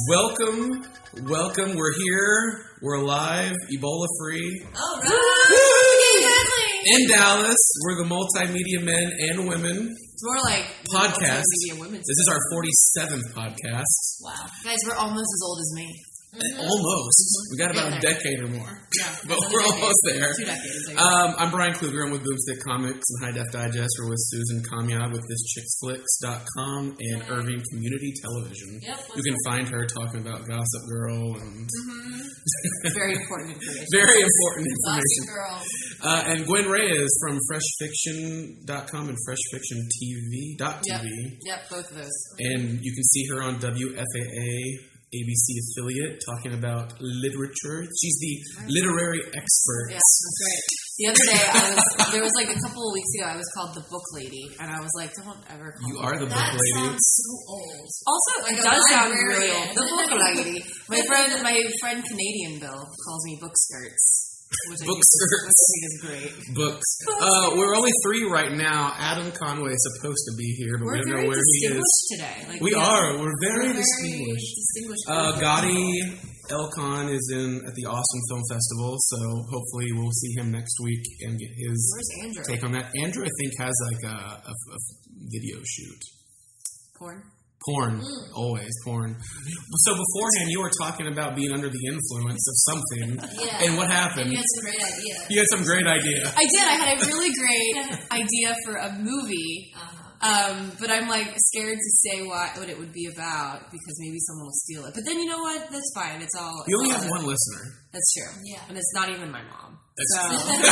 Welcome. We're here. We're alive. Ebola free. All right. In Dallas, we're the Multimedia Men and Women. It's more like podcast. Women's this is our 47th podcast. Wow, guys, we're almost as old as me. Mm-hmm. Almost. We got about a decade or more. Yeah, but we're almost there. 2 decades. I'm Brian Kluger. I'm with Boomstick Comics and High Def Digest. We're with Susan Kamyad with thischicksflicks.com and Irving Community Television. Yep, you can find her talking about Gossip Girl and very important information. Very important information. Gossip Girl. And Gwen Reyes from FreshFiction.com and FreshFictionTV.tv. Yep, both of those. And you can see her on WFAA. ABC affiliate talking about literature. She's the literary expert. Yeah, that's right. The other day, there was like a couple of weeks ago, I was called the Book Lady, and I was like, don't ever call me. You are the Book Lady. That sounds so old. Also, it does sound really old. The Book Lady. My friend Canadian Bill calls me Book Skirts. Book skirts. Which I think is great. Books. We're only 3 right now. Adam Conway is supposed to be here, but we don't know where he is. Today. We are. We're very distinguished. Gotti Elcon is at the Austin Film Festival, so hopefully we'll see him next week and get his take on that. Andrew, I think, has like a video shoot. Porn. Always porn. So beforehand, you were talking about being under the influence of something. Yeah. And what happened? You had some great idea. You had some great idea. I did. I had a really great idea for a movie. But I'm like scared to say what it would be about because maybe someone will steal it. But then you know what? That's fine. It's all. You only have one listener. That's true. Yeah. And it's not even my mom. So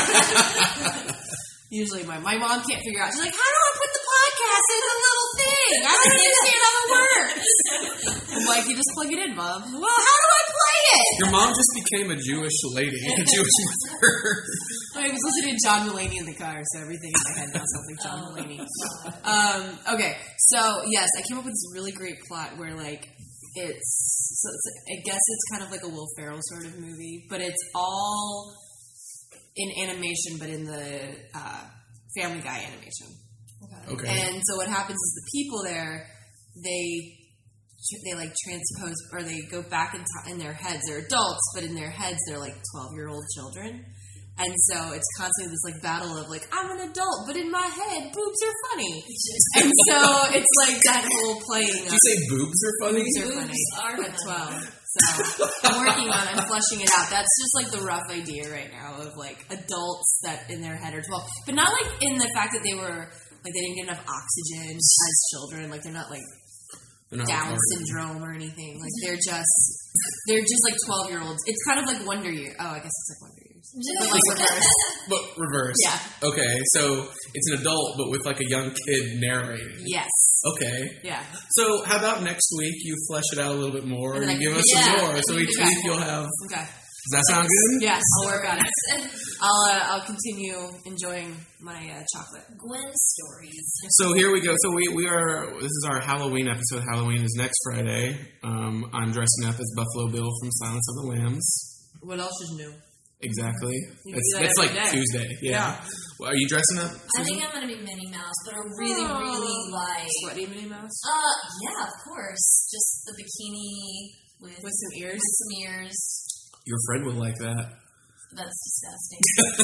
usually my mom can't figure out. She's like, how do I put the podcast in the little thing? I don't understand how it works. I'm like, you just plug it in, Mom. Well, how do I play it? Your mom just became a Jewish lady, a Jewish mother. I was listening to John Mulaney in the car, so everything in my head now sounds like John Mulaney. Okay, so yes, I came up with this really great plot where like I guess it's kind of like a Will Ferrell sort of movie, but it's all in animation, but in the Family Guy animation. Okay. And so what happens is the people there, they like transpose, or they go back in their heads. They're adults, but in their heads they're like 12-year-old children. And so it's constantly this like battle of like, I'm an adult, but in my head, boobs are funny. And so it's like that whole playing. Did you say boobs are funny? Boobs are funny. At 12. So I'm working on it. I'm fleshing it out. That's just like the rough idea right now of like adults that in their head are 12. But not like in the fact that they were, like they didn't get enough oxygen as children. Like they're not like Down syndrome or anything. Like they're just like 12-year-olds. It's kind of like Wonder Years. Oh, I guess it's like Wonder Years. But like reverse. But reverse. Yeah. Okay, so it's an adult, but with like a young kid narrating. Yes. Okay. Yeah. So how about next week you flesh it out a little bit more and you give us some more. So each week you'll have... Okay. Does that sound good? Yes, I'll work on it. I'll continue enjoying my chocolate. Gwen stories. So here we go. So we are. This is our Halloween episode. Halloween is next Friday. I'm dressing up as Buffalo Bill from Silence of the Lambs. What else is new? Exactly. That's like day. Tuesday. Yeah. Well, are you dressing up, Susan? I think I'm going to be Minnie Mouse, but I really like... Sweaty Minnie Mouse? Yeah, of course. Just the bikini with some ears. With some ears. Your friend would like that. That's disgusting.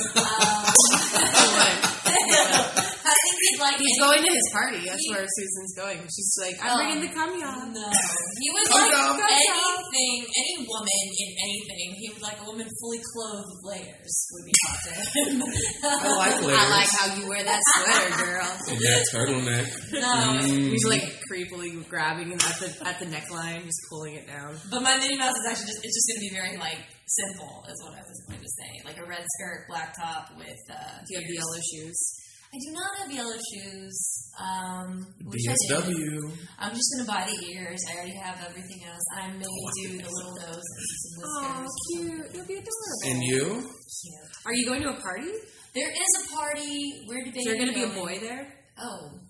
I think he'd like He's going to his party. That's where Susan's going. She's like, I'm bringing the Kamyad. No. He would like anything, any woman in anything. He would like a woman fully clothed with layers would be hot to him. I like layers. I like how you wear that sweater, girl. And that turtleneck. No. He's like creepily grabbing him at the neckline, just pulling it down. But my Minnie Mouse is actually it's just going to be very like simple, is what I was going to say. Like a red skirt, black top with. Do you have the yellow shoes? I do not have yellow shoes. DSW. I'm just going to buy the ears. I already have everything else. I may do the little nose and some whiskers. Oh, cute. You'll be adorable. And you? Cute. Are you going to a party? There is a party. Where do they Is there going to be a boy there? Oh.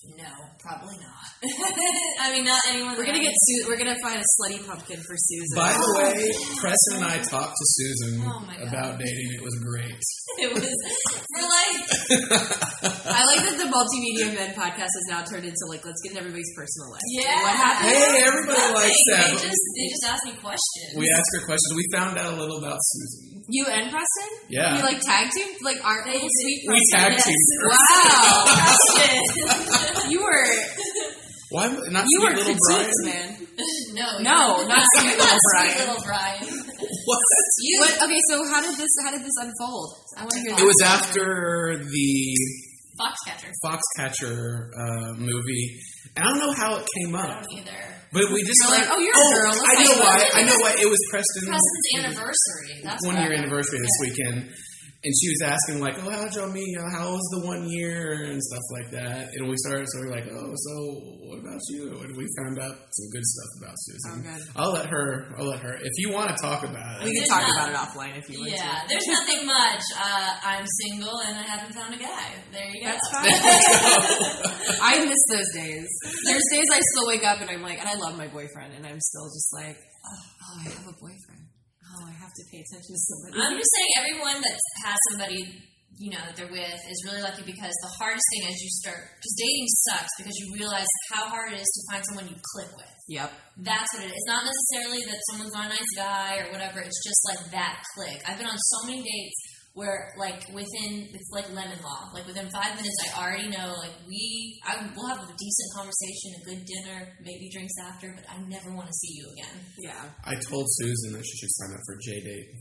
No, probably not. I mean, not anyone. We're gonna find a slutty pumpkin for Susan. By the way, Preston and I talked to Susan about dating. It was great. It was for like. I like that the Multimedia Men podcast has now turned into like, let's get in everybody's personal life. Yeah. What happened? Hey, everybody likes that. They just asked me questions. We asked her questions. We found out a little about Susan. You and Preston? Yeah. You like tag team? Like our little sweet We tag team. Wow. Preston. You were. Why not You sweet were little critiques, Brian? man. No, not sweet little Brian. Sweet little Brian. What? Okay, so how did this unfold? I want to hear. It was after the Foxcatcher movie. I don't know how it came up. I don't either. But we just like, oh, you're a girl. I know why. It was Preston's anniversary. That's 1 year anniversary this weekend. And she was asking, like, oh, how'd y'all meet? How was the 1 year? And stuff like that. And we were like, oh, so what about you? And we found out some good stuff about Susan. Oh, good. I'll let her. If you want to talk about it. We can talk about it offline if you want to. Yeah, there's nothing much. I'm single and I haven't found a guy. There you go. That's fine. I miss those days. There's days I still wake up and I'm like, and I love my boyfriend, and I'm still just like, oh, I have a boyfriend. Oh, I have to pay attention to somebody. I'm just saying everyone that has somebody, that they're with is really lucky, because the hardest thing as you start, because dating sucks because you realize how hard it is to find someone you click with. Yep. That's what it is. It's not necessarily that someone's not a nice guy or whatever. It's just like that click. I've been on so many dates where, like, it's like lemon law. Like, within 5 minutes, I already know, like, we'll have a decent conversation, a good dinner, maybe drinks after, but I never want to see you again. Yeah. I told Susan that she should sign up for J-Date.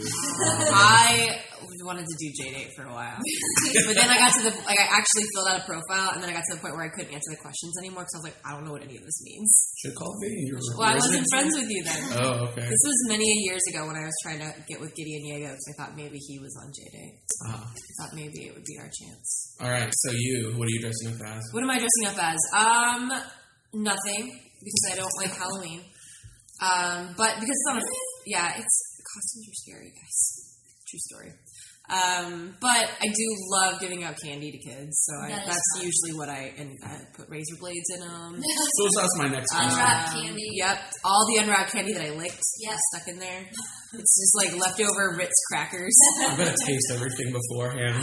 I wanted to do J-Date for a while. But then I got to I actually filled out a profile, and then I got to the point where I couldn't answer the questions anymore, because I was like, I don't know what any of this means. Should have called me. Well, I wasn't friends with you then. Oh, okay. This was many years ago when I was trying to get with Gideon Yago, because I thought maybe he was on J-Date. I thought maybe it would be our chance. All right, so what are you dressing up as? What am I dressing up as? Nothing, because I don't like Halloween. But because costumes are scary, guys. True story. But I do love giving out candy to kids, so that's usually what I put razor blades in them. So that's my next question. Unwrapped candy. Yep, all the unwrapped candy that I licked, stuck in there. It's just like leftover Ritz crackers. I'm gonna taste everything beforehand.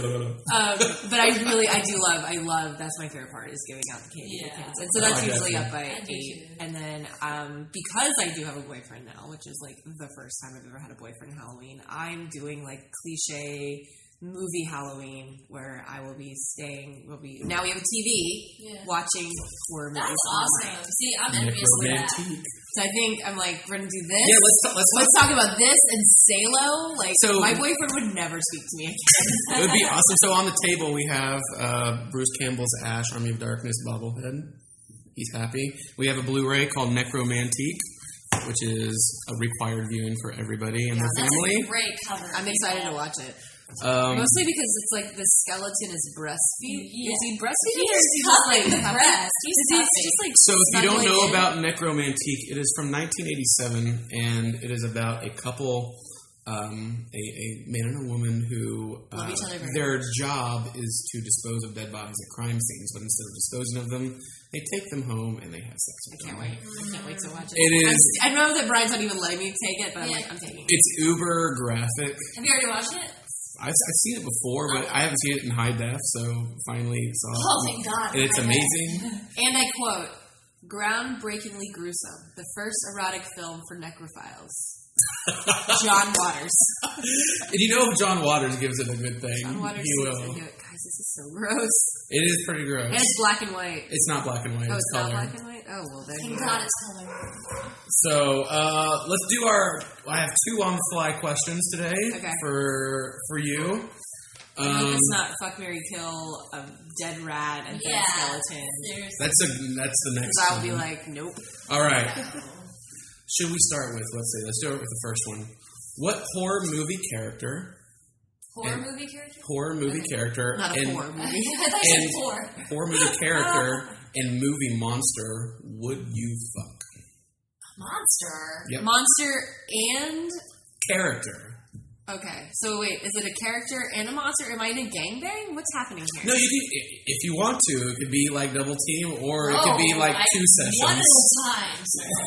But I love. That's my favorite part, is giving out the candy to kids, and so that's usually up by 8. And then because I do have a boyfriend now, which is like the first time I've ever had a boyfriend in Halloween, I'm doing like cliche movie Halloween, where I will be now we have a TV watching horror movies. That's awesome. See, I'm envious of that. So I think I'm like, we're gonna do this. Yeah, let's talk about this and Salo. Like, so my boyfriend would never speak to me again. It would be awesome. So on the table we have Bruce Campbell's Ash, Army of Darkness bobblehead. He's happy. We have a Blu-ray called Necromantique, which is a required viewing for everybody in the family. That's a great cover. I'm excited to watch it. Mostly because it's like the skeleton is breastfeed. Yeah. Is he breastfeeding, or is he just like breast? He's just like. So if you don't know about Necromantique, it is from 1987, and it is about a couple, a man and a woman who love each other. Their job is to dispose of dead bodies at crime scenes, but instead of disposing of them, they take them home and they have sex with them. I can't wait to watch it. It is. I know that Brian's not even letting me take it, but I'm taking it. It's uber graphic. Have you already watched it? I've seen it before, but I haven't seen it in high def, so finally saw it. Oh, thank God. And it's amazing. And I quote, groundbreakingly gruesome. The first erotic film for necrophiles. John Waters. And if John Waters gives it a good thing, John Waters he will. Guys, this is so gross. It is pretty gross. And it's black and white. It's not black and white. It's color. not black and white? Oh, well, there you go. Thank God it's color. So, let's do I have 2 on-the-fly questions today for you. It's not fuck, marry, kill, a dead rat, and dead skeleton. Seriously. That's the next one. I'll be like, nope. All right. Should we start with, let's do it with the first one. What horror movie character... Horror movie character? Not a horror movie. Horror movie character and movie monster would you fuck? Monster? Yep. Monster and... Character. Okay, so wait, is it a character and a monster? Am I in a gangbang? What's happening here? No, you can, if you want to. It could be like double team, or it could be like 2 sessions. One at a time,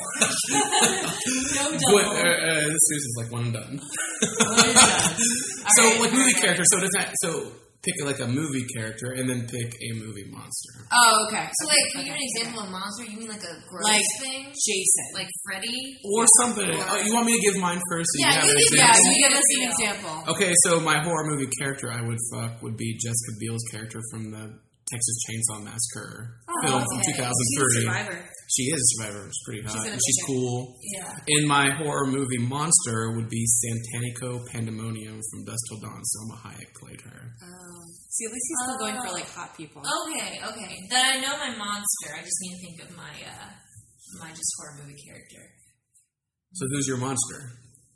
sir. No double. This is like one and done. One and done. So, right, like movie character. So does that? So pick like a movie character, and then pick a movie monster. Oh, okay. So wait, can you give an example of a monster? You mean like a gross like thing? Jason, Like Freddy? Or something. You want me to give mine first? So Yeah, you have an you example? you give us an example. Okay, so my horror movie character I would fuck would be Jessica Biel's character from the Texas Chainsaw Massacre film from 2003. She's a survivor. She is a survivor. She's pretty hot. gonna She's pick cool. Yeah. And my horror movie monster would be Santanico Pandemonium from Dusk Till Dawn. Selma Hayek played her. See, at least he's still going for like hot people. Okay. Then I know my monster. I just need to think of my just horror movie character. So who's your monster?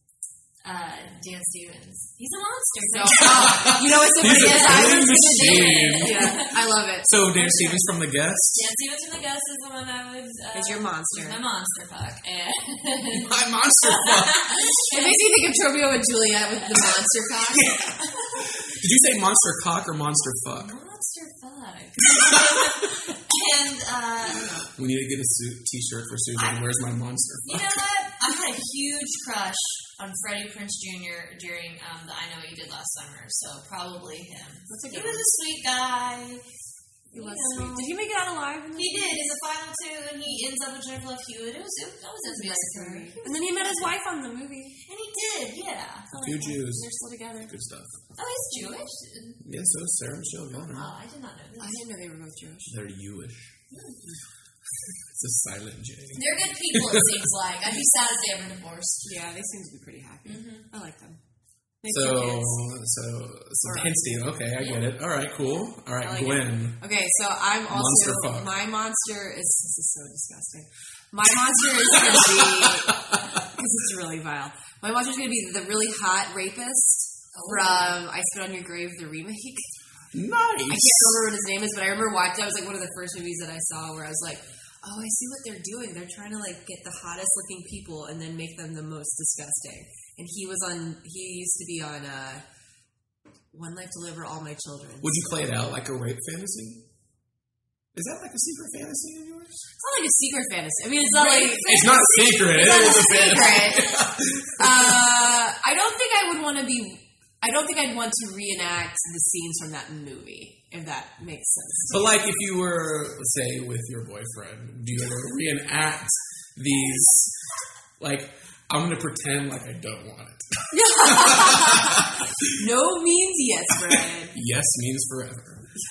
Dan Stevens. He's a monster. So, you know what's so funny is I was machine. Yeah, I love it. So Dan Stevens from The Guest? Dan Stevens from The Guest is the one I would... Is your monster. My monster fuck. And My monster fuck. It makes me think of Romeo and Juliet with the monster cock. Did you say monster cock or monster fuck? monster fuck. And, we need to get a t-shirt for Susan. Where's my monster fuck? you know what? I had a huge crush on Freddie Prinze Jr. during the I Know What You Did Last Summer, so probably him. He was a sweet guy. He was sweet. Did he make it out alive? He did in the final 2, and he ends up with Jennifer Love Hewitt. That was a nice movie. And then he met his wife on the movie. And he did, yeah. Two Jews. They're still together. Good stuff. Oh, he's Jewish? Yeah, so is Sarah Michelle Gellar. Oh, I did not know this. I didn't know they were both Jewish. They're Jewish. It's a silent J. They're good people, it seems like. I'd be sad if they ever divorced. Yeah, they seem to be pretty happy. I like them. So Hensty. Okay, I get it. All right, cool. All right, like Gwen. It. Okay, so I'm also monster fuck. My monster is this is so disgusting. My monster is going to be because it's really vile. My monster is going to be the really hot rapist from I Spit on Your Grave, the remake. Nice. I can't remember what his name is, but I remember watching. That was like one of the first movies that I saw where I was like, oh, I see what they're doing. They're trying to like get the hottest looking people and then make them the most disgusting. And he used to be on One Life to Live or All My Children. Would you play it out like a rape fantasy? Is that like a secret fantasy of yours? It's not like a secret fantasy. I mean, it's not like... It's not secret. It's not a secret. I don't think I would want to be... I don't think I'd want to reenact the scenes from that movie, if that makes sense. But like if you were, say, with your boyfriend, do you ever reenact these, like, I'm going to pretend like I don't want it. No means yes, Brian. Yes means forever.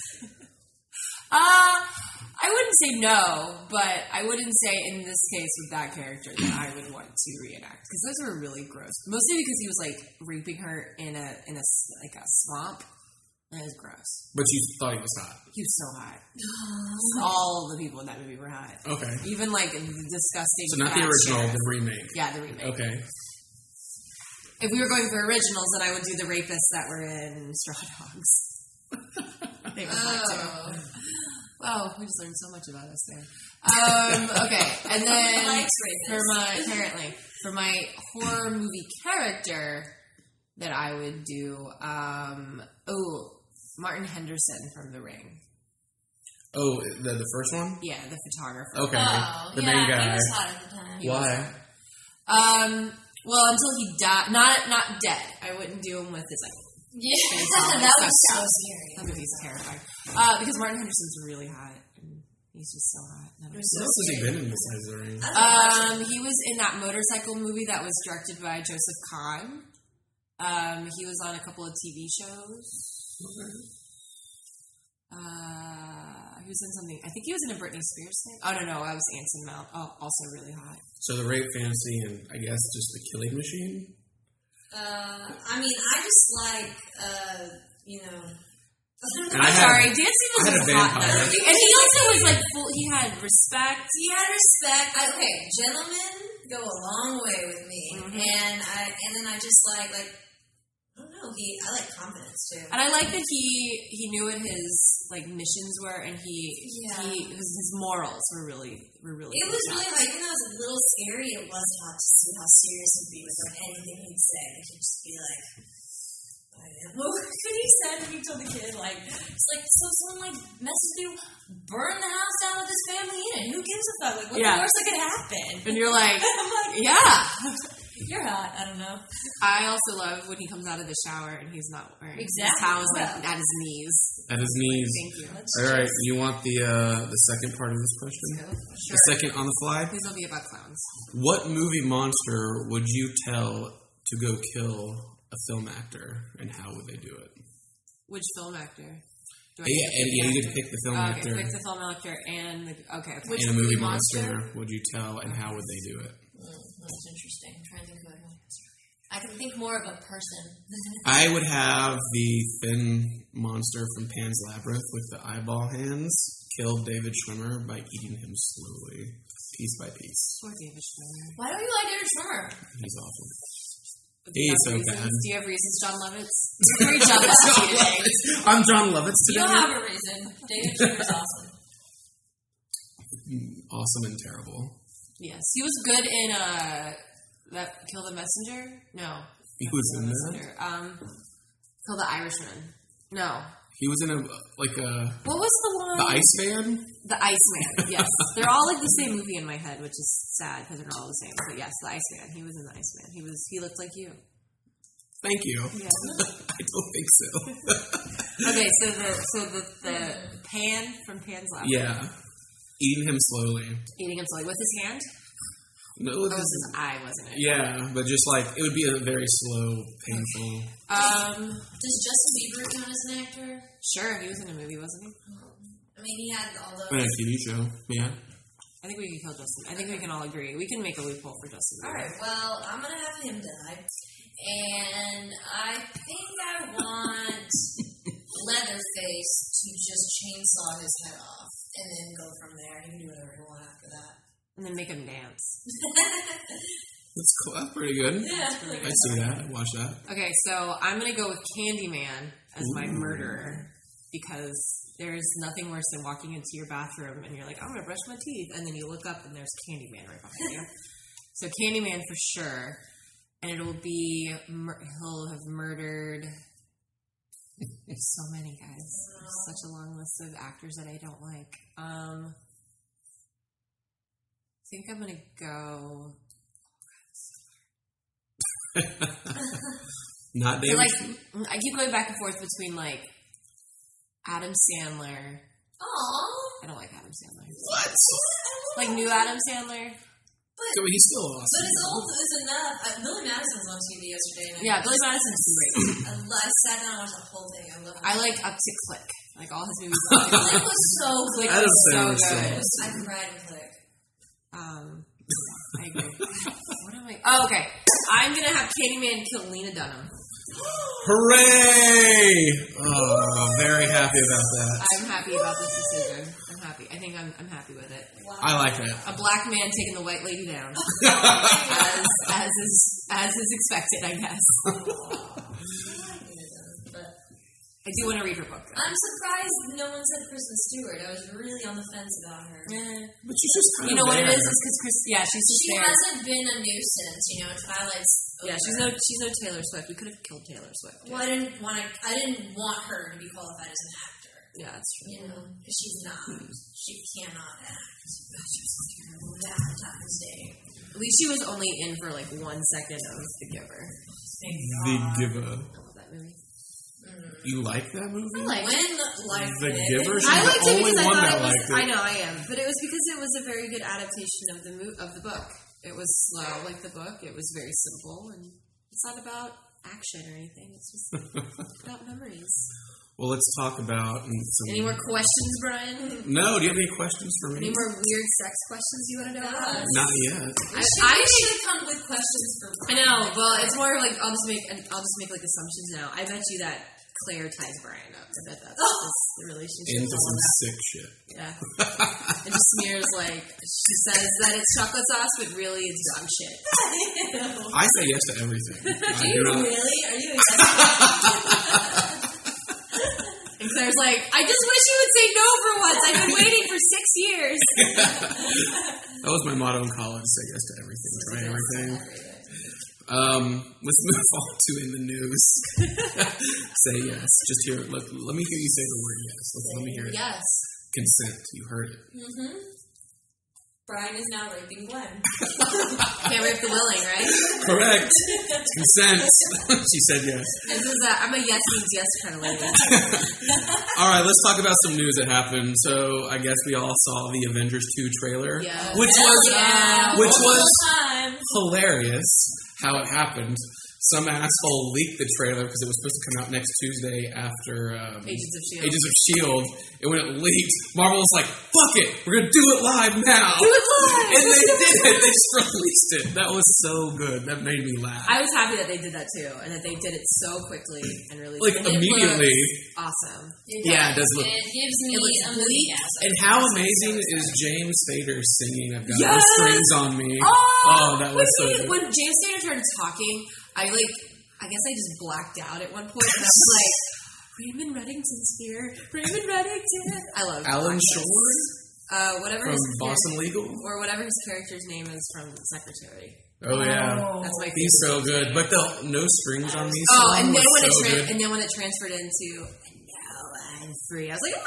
I wouldn't say no, but I wouldn't say in this case with that character that I would want to reenact because those were really gross. Mostly because he was like raping her in a swamp. That was gross. But you thought he was hot. He was so hot. All the people in that movie were hot. Okay. Even like disgusting. So not the original, the remake. Yeah, the remake. Okay. If we were going for originals, then I would do the rapists that were in Straw Dogs. They were hot too. Wow, we just learned so much about us there. Okay, and then for my horror movie character that I would do, Martin Henderson from The Ring. Oh, the first one? Yeah, the photographer. Okay, the main guy. He was hot at the time. Why? Well, until he died, not dead. I wouldn't do him with his like. Yeah, that was so scary. That movie's terrifying. Because Martin Henderson's really hot. And he's just so hot. What else has he been in besides The Ring? He was in that motorcycle movie that was directed by Joseph Kahn. He was on a couple of TV shows. Okay. He was in something. I think he was in a Britney Spears thing. Oh no, I was Anson Mount. Oh, also really hot. So the rape fantasy and I guess just the killing machine. I mean, I just like, Sorry, Dan Stevens was hot in that movie. And he also was like full, he had respect. Okay, gentlemen go a long way with me. Mm-hmm. And then I just like, I don't know, I like confidence too. And I like that he knew what his like missions were, and his morals were really. It was really like, even though it was a little scary, it was hot to see how serious he'd be with like anything he'd say. He'd just be like, When he said, when he told the kid, like, it's like, so someone, like, messes you, burn the house down with his family in it. Who gives a fuck? Like, what's the worst that could happen? And you're like, I'm like, yeah. You're hot. I don't know. I also love when he comes out of the shower and he's not wearing his towels at his knees. At his knees. Thank you. All right, you want the second part of this question? Sure. The second on the fly? Please don't be about clowns. What movie monster would you tell to go kill a film actor, and how would they do it? Which film actor? You get to pick the film actor. Okay, pick the film actor and which and a movie monster would you tell, and how would they do it? That's interesting. I'm trying to think of it. I can think more of a person. I would have the thin monster from Pan's Labyrinth with the eyeball hands kill David Schwimmer by eating him slowly, piece by piece. Poor David Schwimmer. Why don't you like David Schwimmer? He's awful. He's so bad. Do you have reasons, John Lovitz? Very John Lovitz today. I'm John Lovitz today. You don't have a reason. David Schwimmer's awesome. Awesome and terrible. Yes, he was good in that Kill the Messenger. No, he was in that. Kill the Irishman. No, he was in what was the one? The Iceman. The Iceman. Yes, they're all like the same movie in my head, which is sad because they're not all the same. But yes, the Iceman. He was in the Iceman. He looked like you. Thank you. Yeah. I don't think so. Okay, so the Pan from Pan's Labyrinth. Yeah. Eating him slowly. With his hand? No, with his eye, wasn't it? Yeah, but just like, it would be a very slow, painful. Does Justin Bieber count as an actor? Sure, he was in a movie, wasn't he? I mean, he had all those. In a TV show, yeah. I think we can kill Justin. I think we can all agree. We can make a loophole for Justin Bieber. Alright, well, I'm going to have him die. And I think I want Leatherface to just chainsaw his head off. And then go from there. He can do whatever he wants after that. And then make him dance. That's cool. That's pretty good. Yeah. I'd see that. I'd watch that. Okay, so I'm going to go with Candyman as my murderer. Because there's nothing worse than walking into your bathroom and you're like, I'm going to brush my teeth. And then you look up and there's Candyman right behind you. So Candyman for sure. And it'll be, he'll have murdered... There's so many, guys. There's such a long list of actors that I don't like. I think I'm gonna go. Not David. I keep going back and forth between Adam Sandler. Aww. I don't like Adam Sandler. What? New Adam Sandler. But he's still awesome. But his old is enough. Billy Madison was on TV yesterday. Yeah, Billy Madison's great. I sat down and watched the whole thing. I like Up to Click. All his movies. Click was so good. Adam Sandler was so good. I cried in Click. I agree. What am I? Oh, okay. I'm gonna have Candyman kill Lena Dunham. Hooray! Oh, very happy about that. I'm happy about this decision. I'm happy. I think I'm happy with it. Wow. I like that. A black man taking the white lady down, as is expected, I guess. I do want to read her book, though. I'm surprised no one said Kristen Stewart. I was really on the fence about her. But she's just kind you know of what there. it is because she's just she there. hasn't been a nuisance, Twilight's over. Yeah, she's no Taylor Swift. We could have killed Taylor Swift. Well, I didn't want her to be qualified as an actor. Yeah, that's true. Because she's not. She cannot act. She's terrible. Valentine's Day. At least she was only in for 1 second of The Giver. Thank The God. Giver. I love that movie. You like that movie? I like when life The Giver? I liked it because I one thought that it was. liked it. I know I am, but it was because it was a very good adaptation of the book. It was slow, like the book. It was very simple, and it's not about action or anything. It's just about memories. Well, let's talk about some... Any more questions, Brian? No, do you have any questions for me? Any more weird sex questions you want to know about? Not yet. I should have come with questions for. I know. Well, it's more like I'll just make assumptions now. I bet you that Claire ties Brian up. I bet that's just the relationship. Into some sick shit. Yeah. It just smears she says that it's chocolate sauce, but really it's dog shit. I say yes to everything. Do you really? Are you a And Claire's like, I just wish you would say no for once. I've been waiting for 6 years. That was my motto in college, say yes to everything, try everything. Let's move on to in the news. Say yes. Just hear it. Let me hear you say the word yes. Let me hear it. Yes. Consent. You heard it. Mm-hmm. Brian is now raping Gwen. Can't rape the willing, right? Correct. Consent. She said yes. I'm a yes means yes kind of lady. All right, let's talk about some news that happened. So I guess we all saw the Avengers 2 trailer, yeah. which was hilarious how it happened. Some asshole leaked the trailer because it was supposed to come out next Tuesday after Agents of S.H.I.E.L.D. And when it leaked, Marvel was like, fuck it, we're going to do it live now. Do it live! And they did it. They just released it. That was so good. That made me laugh. I was happy that they did that too, and that they did it so quickly and released it. Immediately. Awesome. It does look. It gives me a bleak. And how amazing is James Spader singing I've Got No Strings on Me? Oh, that was so good. When James Spader started talking, I guess I just blacked out at one point, and I was like, Raymond Reddington's here. Raymond Reddington. I love Alan Shore? Whatever from his Boston Legal? Or whatever his character's name is from Secretary. Oh, yeah. That's my favorite. He's so good. But the No Strings on Me song and then when it transferred into, and now I'm free, I was like,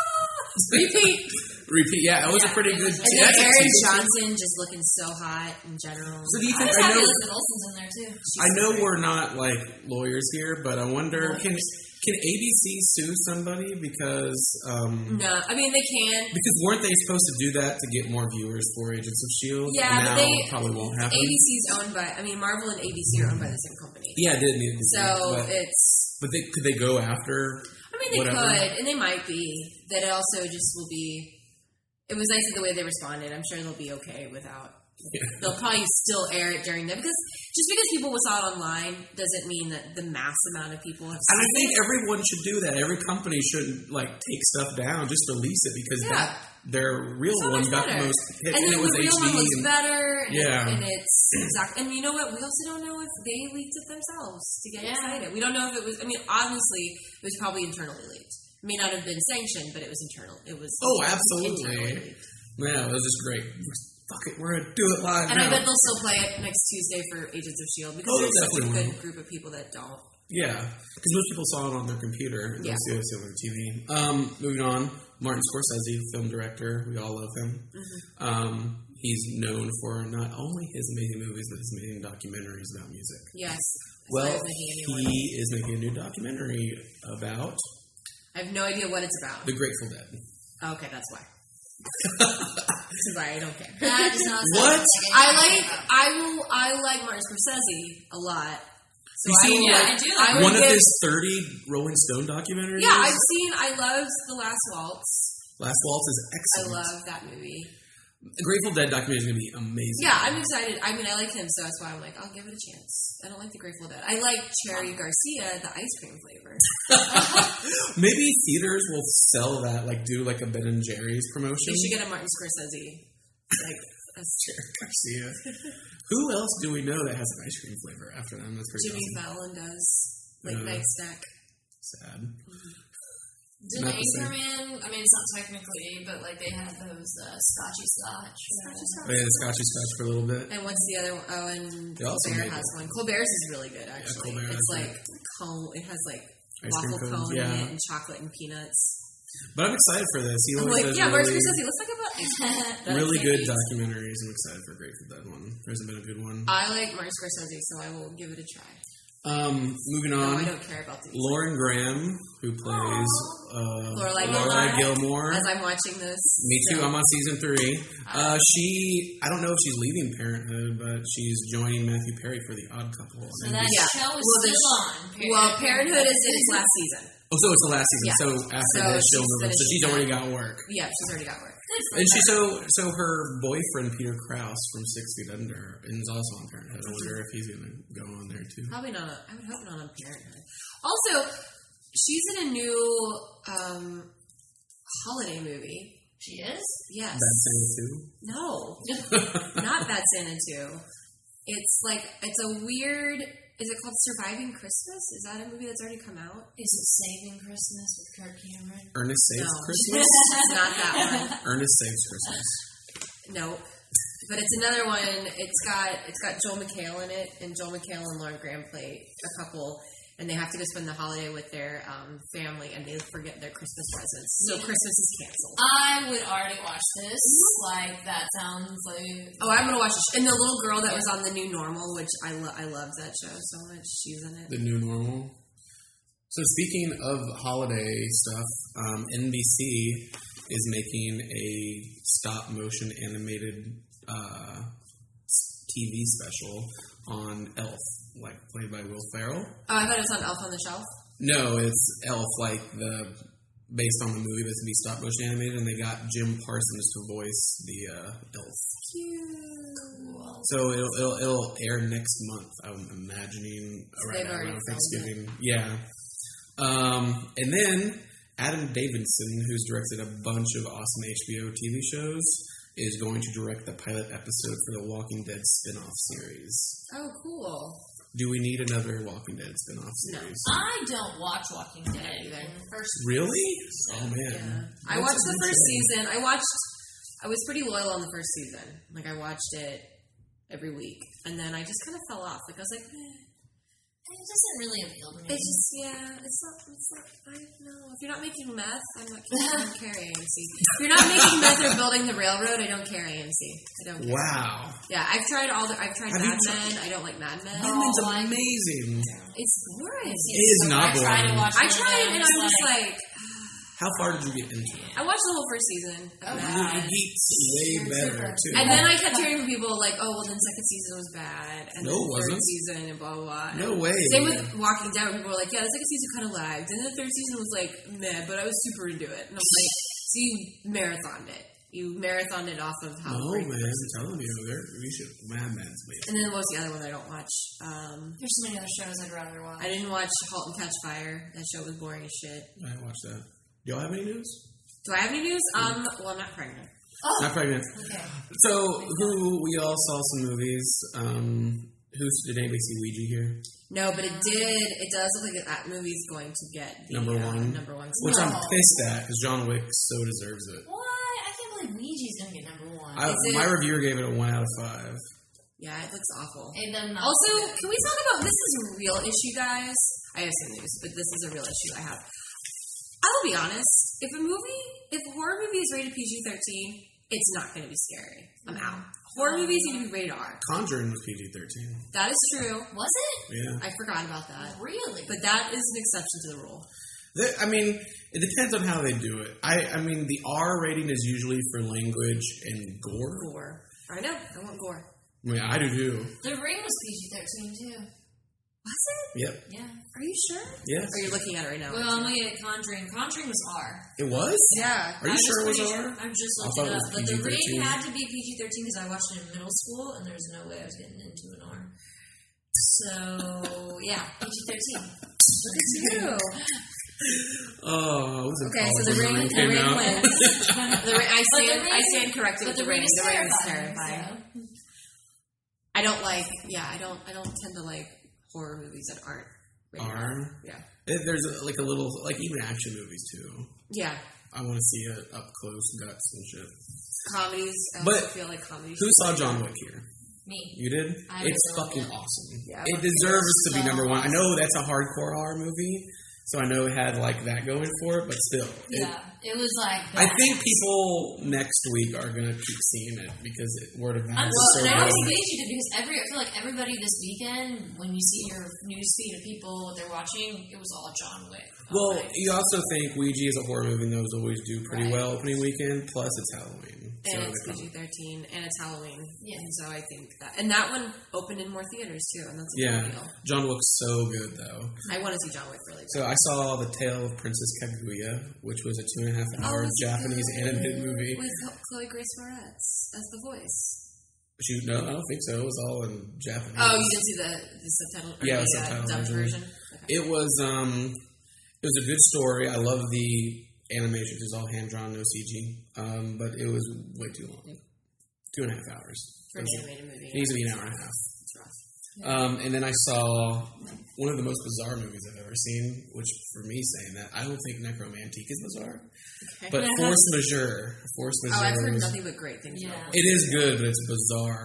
Repeat, yeah, that was a pretty good. And then Erin Johnson just looking so hot in general. So do you think? I know Elizabeth Olsen's in there too. I know we're not like lawyers here, but I wonder can ABC sue somebody because? No, I mean they can. Because weren't they supposed to do that to get more viewers for Agents of S.H.I.E.L.D.? Yeah, and now but they probably won't happen. ABC's owned by. I mean, Marvel and ABC are owned by the same company. Yeah, it did. It's. But could they go after? I mean, they could, and they might be. That it also just will be. It was nice the way they responded. I'm sure they'll be okay without. Yeah. They'll probably still air it during them because people saw it online doesn't mean that the mass amount of people have seen it. I think everyone should do that. Every company should take stuff down, just release it because their real one got the most hits. And then it was the real HD one looks better. And yeah. it's exactly. And you know what? We also don't know if they leaked it themselves to get excited. We don't know if it was. I mean, obviously, it was probably internally leaked. It may not have been sanctioned, but it was internal. It was. Oh, absolutely. Yeah, it was just great. Fuck it, we're gonna do it live. And now. I bet they'll still play it next Tuesday for Agents of S.H.I.E.L.D. because there's such a good group of people that don't. Yeah, because most people saw it on their computer and don't see it on TV. Moving on, Martin Scorsese, film director. We all love him. Mm-hmm. He's known for not only his amazing movies, but his amazing documentaries about music. Yes. Well, he is making a new documentary about... I have no idea what it's about. The Grateful Dead. Okay, that's why. Sorry, I don't care. That does not what? I like Martin Scorsese a lot. So I do. One of his 30 Rolling Stone documentaries? Yeah, I loved The Last Waltz. Last Waltz is excellent. I love that movie. The Grateful Dead documentary is going to be amazing. Yeah, I'm excited. I mean, I like him, so that's why I'm like, I'll give it a chance. I don't like the Grateful Dead. I like Cherry Garcia, the ice cream flavor. Maybe theaters will sell that, do a Ben and Jerry's promotion. They should get a Martin Scorsese. Cherry Garcia. Who else do we know that has an ice cream flavor after them? That's pretty Jimmy awesome. Fallon does. Night Snack. Sad. Mm-hmm. Didn't Anchorman, I mean, it's not technically, but they had those Scotchy Scotch. They had a Scotchy Scotch for a little bit. And what's the other one? Oh, and Colbert has one. Colbert's is really good, actually. Yeah, it's cone. It has waffle cone in it and chocolate and peanuts. But I'm excited for this. Martin Scorsese, let's talk about really good documentaries. I'm excited for Grateful Dead one. There hasn't been a good one. I like Martin Scorsese, so I will give it a try. Moving on. No, I don't care about these. Lauren Graham, who plays Lorelai Gilmore. As I'm watching this. Me too. I'm on season 3. I don't know if she's leaving Parenthood, but she's joining Matthew Perry for The Odd Couple. So that show is still on. Well, Parenthood is in its last season. Oh, so it's the last season. Yeah. So after this, she'll move on. So she's already got work. Yeah, she's already got work. And so her boyfriend Peter Krause from 6 Feet Under is also on Parenthood. I wonder if he's going to go on there too. Probably not. I would hope not on Parenthood. Also, she's in a new holiday movie. She is? Yes. Bad Santa 2? No, not Bad Santa 2. It's a weird. Is it called Surviving Christmas? Is that a movie that's already come out? Is it Saving Christmas with Kirk Cameron? Ernest Saves Christmas? It's not that one. Ernest Saves Christmas. Nope. But it's another one. It's got Joel McHale in it, and Joel McHale and Lauren Graham play a couple, and they have to go spend the holiday with their family, and they forget their Christmas presents. So Christmas is canceled. I would already watch this. Like, that sounds like... Oh, I'm going to watch it. And the little girl that was on The New Normal, which I loved that show so much. She's in it. The New Normal. So speaking of holiday stuff, NBC is making a stop-motion animated TV special on Elf, like played by Will Ferrell. Oh, I thought it was on Elf on the Shelf. No, it's Elf, like based on the movie that's gonna be stop-motion animated, and they got Jim Parsons to voice the Elf. Cute. So it'll air next month. I'm imagining around Thanksgiving. Yeah. And then Adam Davidson, who's directed a bunch of awesome HBO TV shows, is going to direct the pilot episode for the Walking Dead spin-off series. Oh, cool. Do we need another Walking Dead spin-off series? No. I don't watch Walking Dead either. Really? So, oh, man. Yeah. I watched the first season. I was pretty loyal on the first season. Like, I watched it every week. And then I just kind of fell off. Like, I was like, it doesn't really appeal to me. It's just, it's not, I don't know. If you're not making meth, I don't care AMC. If you're not making meth or building the railroad, I don't care AMC. I don't care. Wow. Yeah, I've tried Mad Men. I don't like Mad Men. Mad Men's amazing. It's boring. It is not boring. I tried and I was just like... How far did you get into it? I watched the whole first season. It gets way better, too. And then I kept hearing from people like, oh, well, then second season was bad. And no, it wasn't. Third season and blah, blah, blah. No way. Same with Walking Dead, where people were like, yeah, the second season kind of lagged. And then the third season was like, meh, but I was super into it. And I was like, so you marathoned it. You marathoned it off of how... No, man, I'm telling you, we should... Mad Men's amazing. And then what was the other one that I don't watch? There's so many other shows I'd rather watch. I didn't watch *Halt and Catch Fire*. That show was boring as shit. I didn't watch that. Do y'all have any news? Do I have any news? Well, I'm not pregnant. Oh. Not pregnant. Okay. So, we all saw some movies. Did anybody see Ouija here? No, but it does look like that movie's going to get the number one. Which I'm pissed at, because John Wick so deserves it. Why? I can't believe Ouija's going to get number one. My reviewer gave it a 1 out of 5. Yeah, it looks awful. Also, can we talk about, this is a real issue, guys. I have some news, but this is a real issue I have. I will be honest. If a horror movie is rated PG-13, it's not going to be scary. I'm out. Horror movies need to be rated R. Conjuring was PG-13. That is true. Was it? Yeah. I forgot about that. Really? But that is an exception to the rule. It depends on how they do it. I mean, the R rating is usually for language and gore. Gore. I know. I want gore. I mean, I do too. The Ring was PG-13 too. Was it? Yep. Yeah. Are you sure? Yes. Or you're looking at it right now? Well, I'm looking at Conjuring. Conjuring was R. It was? Yeah. Are you sure it was R? I'm just I looking thought it it was up. But The PG-13. Ring had to be PG-13 because I watched it in middle school, and there's no way I was getting into an R. So, yeah, PG-13. Look at you. Oh, I was okay. So the ring wins. I stand corrected with the ring. The ring is terrifying. So. I don't tend to like horror movies that aren't rated R. Yeah. There's a little, even action movies too. Yeah. I want to see it up close, guts and shit. Comedies. I also feel like comedies. Who saw John Wick here? Me. You did? It's fucking did. Awesome. Yeah, it deserves to be number one. I know that's a hardcore horror movie, so I know it had that going for it, but still. It was like I that. think people next week are going to keep seeing it because word of mouth is so and I good. don't engage you because I feel like everybody this weekend, when you see your news feed of people what they're watching, it was all John Wick. Well, you also think Ouija is a horror movie, and those always do pretty well opening weekend, plus it's Halloween. And it's PG-13, and it's Halloween. Yeah. And so I think that... And that one opened in more theaters, too, and that's a big deal. John Wick's so good, though. I want to see John Wick really bad. So I saw The Tale of Princess Kaguya, which was a 2.5-hour Japanese animated movie. With Chloe Grace Moretz as the voice. No, I don't think so. It was all in Japanese. Oh, you didn't see the subtitle? Yeah, subtitle dubbed version. Okay. It was a good story. I love the animation. It was all hand-drawn, no CG. But it was way too long. 2.5 hours. For an animated movie. It needs to be an hour and a half. It's rough. And then I saw one of the most bizarre movies I've ever seen, which for me saying that, I don't think Necromantique is bizarre. Okay. But Force Majeure. Oh, I've heard nothing but great things about it. It is good, but it's bizarre.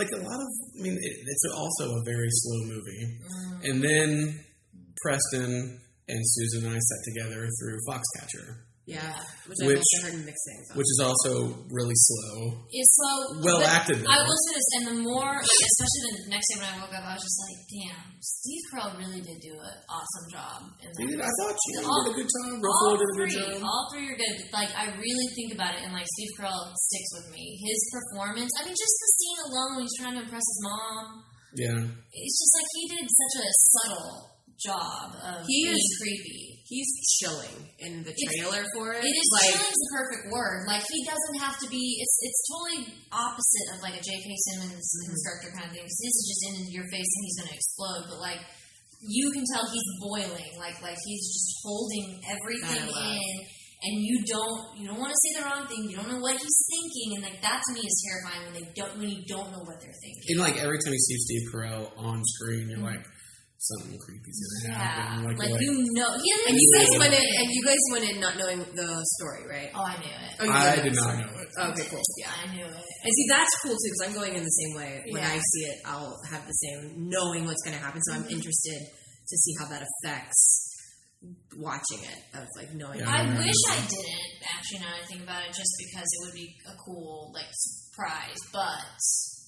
It's also a very slow movie. And then Preston and Susan and I sat together through Foxcatcher. Yeah, which I've also heard mixed things on. Which is also really slow. It's slow. Well acted, though. I will say this, and the more, especially the next day when I woke up, I was just like, damn, Steve Carell really did do an awesome job. I thought she did a good job. Ruffalo did a good job. All three are good. Like, I really think about it, and like, Steve Carell sticks with me. His performance, I mean, just the scene alone when he's trying to impress his mom. Yeah. It's just like he did such a subtle job of being creepy. He's chilling in the trailer for it. It is chilling is the perfect word. Like, he doesn't have to be. It's totally opposite of like a J.K. Simmons character kind of thing. This is just in your face and he's going to explode. But like, you can tell he's boiling. Like he's just holding everything in, and you don't want to say the wrong thing. You don't know what he's thinking, and like that to me is terrifying when you don't know what they're thinking. And like every time you see Steve Carell on screen, you're like, something creepy's gonna happen. You know, and you guys went in not knowing the story, right? Oh, I knew it. Oh, I did not know it. Okay, cool. Yeah, I knew it. And see, that's cool too because I'm going in the same way. When I see it, I'll have the same knowing what's going to happen. So I'm interested to see how that affects watching it. Of like knowing. I wish I didn't. Actually, now that I think about it, just because it would be a cool surprise, but.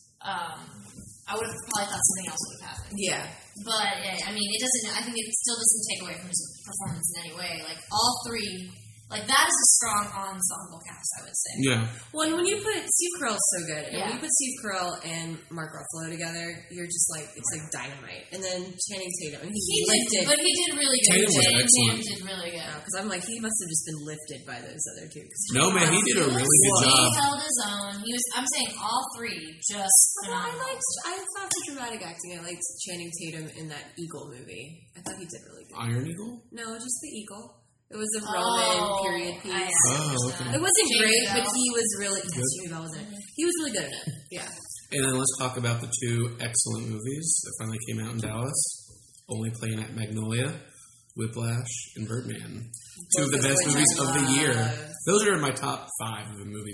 I would have probably thought something else would have happened. Yeah. But, I mean, it doesn't, I think it still doesn't take away from his performance in any way. Like, all three, that is a strong ensemble cast, I would say. Yeah. Well, and when you put, Steve Carell's so good. And when you put Steve Carell and Mark Ruffalo together, you're just like, it's like dynamite. And then Channing Tatum. And he lifted. But he did really good. Tatum did really good. Because I'm like, he must have just been lifted by those other two. No, man, he did a really good job. He held his own. I'm saying all three just phenomenal. I thought the dramatic acting. I liked Channing Tatum in that Eagle movie. I thought he did really good. Iron Eagle? No, just the Eagle. It was a Roman period piece. Okay. It wasn't great, but he was really... Jamie Bell was in it. He was really good in it. Yeah. And then let's talk about the two excellent movies that finally came out in Dallas. Only Playing at Magnolia, Whiplash, and Birdman. Two of the best movies of the year. Those are my top 5 of the movies.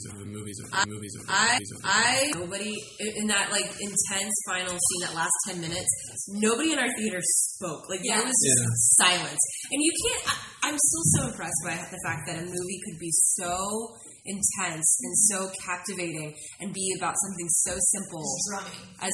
Nobody in that intense final scene, that last 10 minutes, nobody in our theater spoke. There was just silence. And you can't. I'm still so impressed by the fact that a movie could be so intense and so captivating and be about something so simple as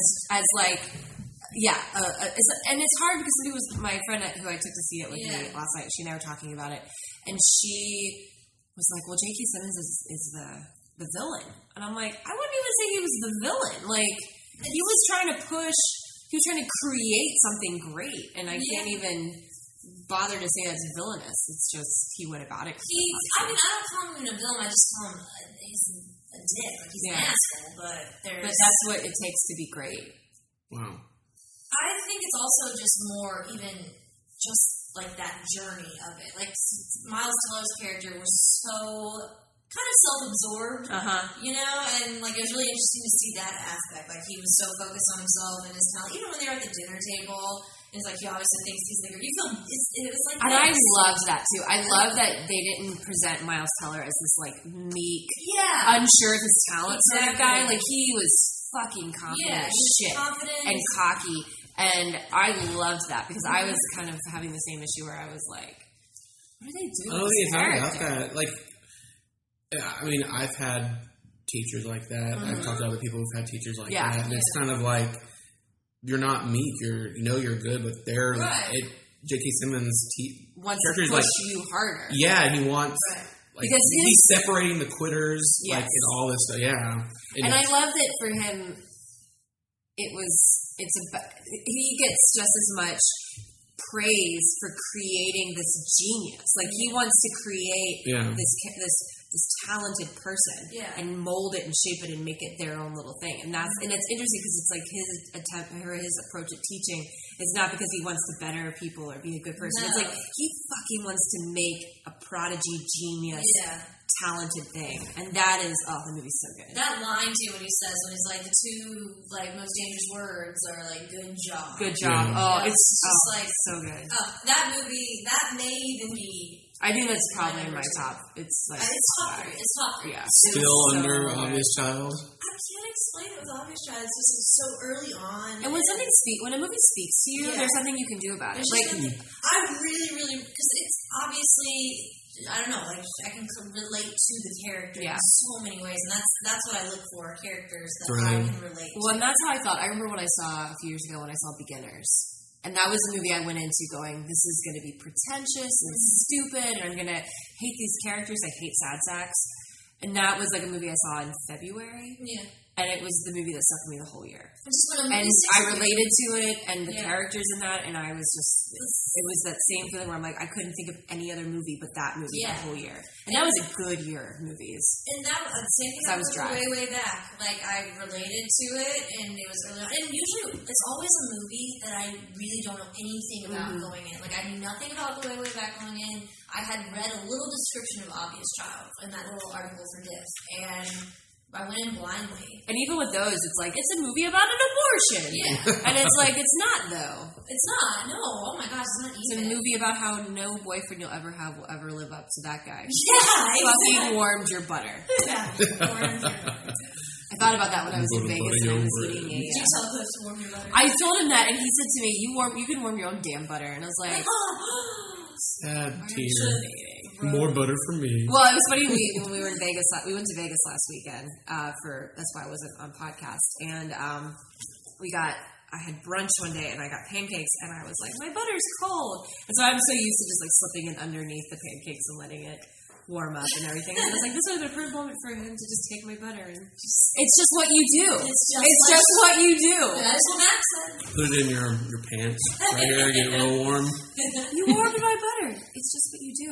and it's hard because somebody was my friend who I took to see it with me last night. She and I were talking about it, and she was like, "Well, J.K. Simmons is the villain," and I'm like, "I wouldn't even say he was the villain. He was trying to create something great, and I can't even bother to say that's villainous. It's just he went about it. I don't call him a villain. I just call him he's a dick. He's an asshole. But that's what it takes to be great. Wow. I think it's also just more even just that journey of it. Miles Teller's character was so kind of self-absorbed, and it was really interesting to see that aspect. He was so focused on himself and his talent. Even when they were at the dinner table, it's he obviously thinks he's bigger. You feel it was and I loved that too. I love that they didn't present Miles Teller as this meek, unsure of his talent sort of guy. He was fucking confident as shit and cocky. And I loved that because I was kind of having the same issue where I was like, what are they doing? Oh, yeah, talking about that. I've had teachers like that. Mm-hmm. I've talked to other people who've had teachers like that. And it's kind of you're not meek. You're good, but they're J.K. Simmons wants to push you harder. Yeah, he wants because he's separating the quitters, and all this stuff. Yeah, and I love that for him. He gets just as much praise for creating this genius. He wants to create this talented person and mold it and shape it and make it their own little thing. And it's interesting because it's his attempt or his approach at teaching is not because he wants to better people or be a good person. No. It's he fucking wants to make a prodigy genius talented thing, and that is the movie's so good. That line too when he's like the two like most dangerous words are like good job. Good job. Yeah. Oh, it's just like so good. That movie that may even be. I think that's probably in my top. It's like it's top 3. It's top 3. Yeah. Still under Obvious Child. I can't explain it with Obvious Child. It's just so early on. And when a movie speaks to you, there's something you can do about it. I'm really because it's obviously. I don't know, like I can relate to the character in so many ways, and that's what I look for, characters that I can relate to. Well, and that's how I felt. I remember when I saw a few years ago when I saw Beginners, and that was the movie I went into going, this is going to be pretentious and stupid, and I'm going to hate these characters. I hate sad sacks. And that was like a movie I saw in February. Yeah. And it was the movie that stuck with me the whole year. And I related to it and the characters in that, and I was just, it was that same feeling where I'm like, I couldn't think of any other movie but that movie the whole year. And that was a good year of movies. And that the same thing was way back. Like, I related to it, and it was early on. And usually, it's always a movie that I really don't know anything about going in. Like, I knew nothing about the way back going in. I had read a little description of Obvious Child in that little article for Diff, and I went in blindly. And even with those, it's like, it's a movie about an abortion. Yeah. And it's like, it's not, though. It's not, no. Oh my gosh, it's not even. It's a movie about how no boyfriend you'll ever have will ever live up to that guy. Yeah, Fucking warmed your butter. Yeah, warmed your butter. I thought about that when I was in Vegas and I was eating a... Did you tell Cliff to warm your butter? I told him that, and he said to me, you can warm your own damn butter. And I was like... Sad tear. More butter for me. Well, it was funny when we were in Vegas. We went to Vegas last weekend that's why I wasn't on podcast. And I had brunch one day, and I got pancakes, and I was like, my butter's cold. And so I'm so used to just like slipping it underneath the pancakes and letting it warm up and everything. And I was like, this was a perfect moment for him to just take my butter. And it's just what you do. It's just what you do. That is what Max said. Put it in your pants right here, get it real warm. You warmed my butter. It's just what you do.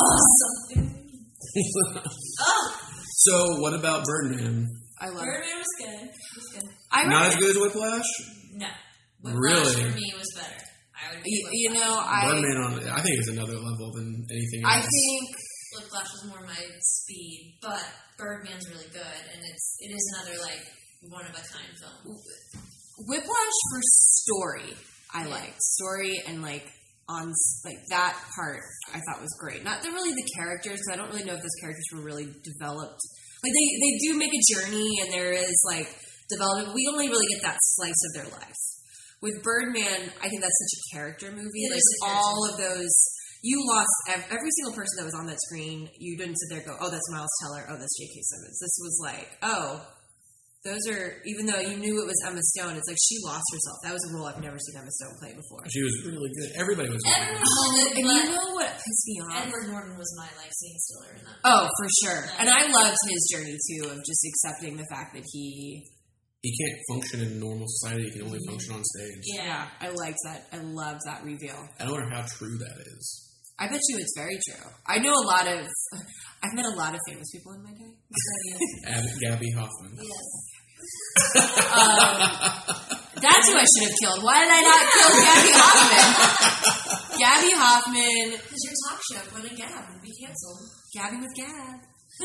So, what about Birdman? I love Birdman was good. It was good. Not as good as Whiplash? No. Really? For me was better. I would Birdman I think it's another level than anything else. I think Whiplash was more my speed, but Birdman's really good, and it is another like one of a kind film. Whiplash for story, I liked story and like on like that part I thought was great. Not really the characters, because I don't really know if those characters were really developed. Like they do make a journey, and there is like development. We only really get that slice of their life. With Birdman, I think that's such a character movie. It like is a all of those. You lost every single person that was on that screen. You didn't sit there and go, oh, that's Miles Teller. Oh, that's J.K. Simmons. This was like, oh, those are, even though you knew it was Emma Stone, it's like she lost herself. That was a role I've never seen Emma Stone play before. She was really good. Everybody was really good. And you know what pissed me off? Edward Norton was my like scene stealer in that. Oh, for sure. And I loved his journey, too, of just accepting the fact that he can't function in normal society. He can only function on stage. Yeah, I liked that. I loved that reveal. I wonder how true that is. I bet you it's very true. I know I've met a lot of famous people in my day. Gabby Hoffman. Yes. That's who I should have killed. Why did I not kill Gabby Hoffman? Gabby Hoffman. Because your talk show wouldn't Gab would be canceled. Gabby with Gab.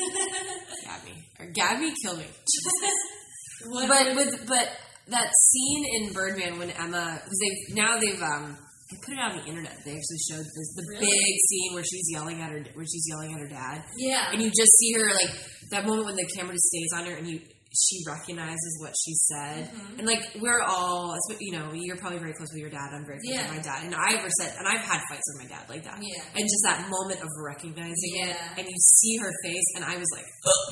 Gabby, kill me. But that scene in Birdman when Emma, because they've put it out on the internet. They actually showed the big scene where she's yelling at her dad. Yeah, and you just see her like that moment when the camera just stays on her, and she recognizes what she said. And like we're all, you're probably very close with your dad. I'm very close with my dad, and I've had fights with my dad like that. Yeah, and just that moment of recognizing it, and you see her face, and I was like,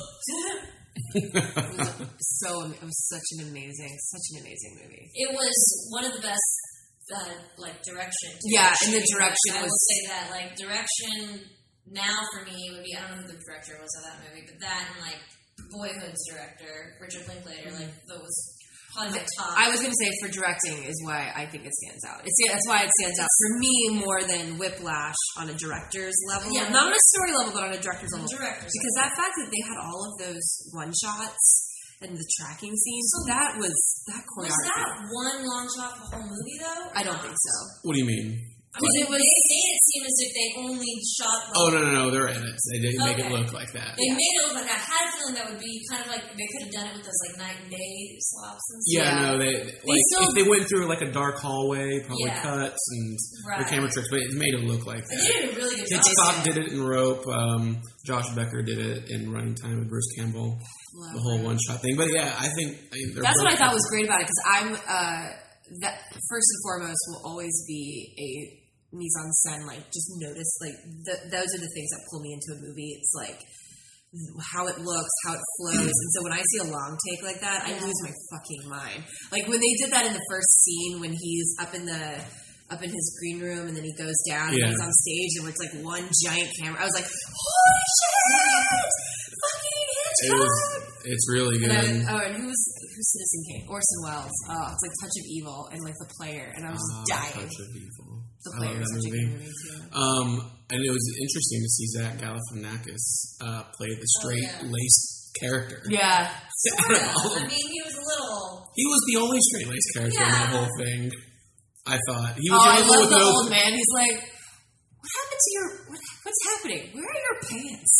it was such an amazing movie. It was one of the best. Direction. Yeah, and the direction I will say that, like, direction now for me would be, I don't know who the director was of that movie, but that and, like, Boyhood's director, Richard Linklater, like, those probably my top. I was going to say for directing is why I think it stands out. That's why it stands out for me more than Whiplash on a director's level. Yeah, not on a story level, but on a director's level. Because that fact that they had all of those one-shots and the tracking scenes, so that choreography. Was that one long shot for the whole movie, though? I don't think so. What do you mean? They made it seem as if they only shot. Like, oh no, they're edits. They didn't make it look like that. They made it look like that. I had a feeling that would be kind of like they could have done it with those like night and day swaps and stuff. Yeah, no, if they went through like a dark hallway, probably cuts and the camera tricks, but it made it look like that. They did a really good job. Hitchcock did it in Rope. Josh Becker did it in Running Time with Bruce Campbell. The whole one shot thing, but yeah, I think that's what I thought was great about it because I'm that first and foremost will always be a mise en scène, like just notice like those are the things that pull me into a movie. It's like how it looks, how it flows, and so when I see a long take like that, I lose my fucking mind. Like when they did that in the first scene when he's up in his green room and then he goes down and he's on stage and it's like one giant camera. I was like, holy shit! Fucking Hitchcock! It's really good. And who's Citizen Kane? Orson Welles. Oh, it's like Touch of Evil and like The Player, and I was dying. Touch of Evil. The Player is such a good movie too. And it was interesting to see Zach Galifianakis play the straight-laced character. Yeah. I mean, he was a little... He was the only straight-laced character in that whole thing, I thought. He was I love the old man. He's like, what happened to your... What's happening? Where are your pants?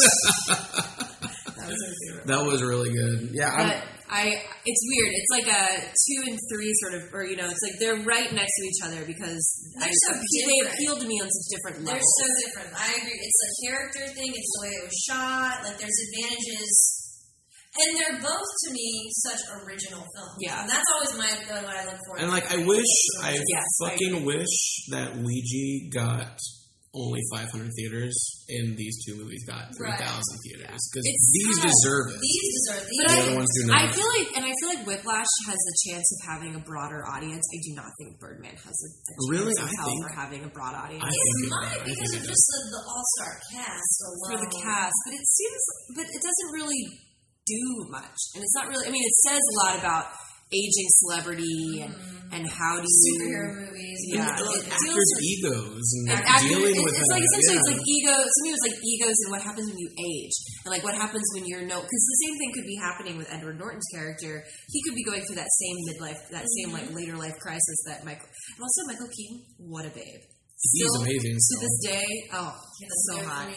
That was my favorite. That was really good. Yeah, it's weird. It's like a 2 and 3 sort of, or it's like they're right next to each other because they appeal to me on such different levels. They're so different. I agree. It's a character thing. It's the way it was shot. Like there's advantages, and they're both to me such original films. Yeah, and that's always what I look for. And like I fucking wish that Ouija got only 500 theaters, and these two movies got 3,000 theaters because these deserve it. These deserve it. The other ones do not. I feel like Whiplash has a chance of having a broader audience. I do not think Birdman has a chance of hell for having a broad audience. It might because of just the all-star cast alone. For the cast, but it doesn't really do much, and it's not really. I mean, it says a lot about aging celebrity and how do you superhero movies, actors' egos and dealing with it's like essentially it's like ego. Something was like egos and what happens when you age, and like what happens when you're because the same thing could be happening with Edward Norton's character. He could be going through that same midlife, that same like later life crisis that Michael, and also Michael Keaton. What a babe. He's amazing. To this day, he's so hot.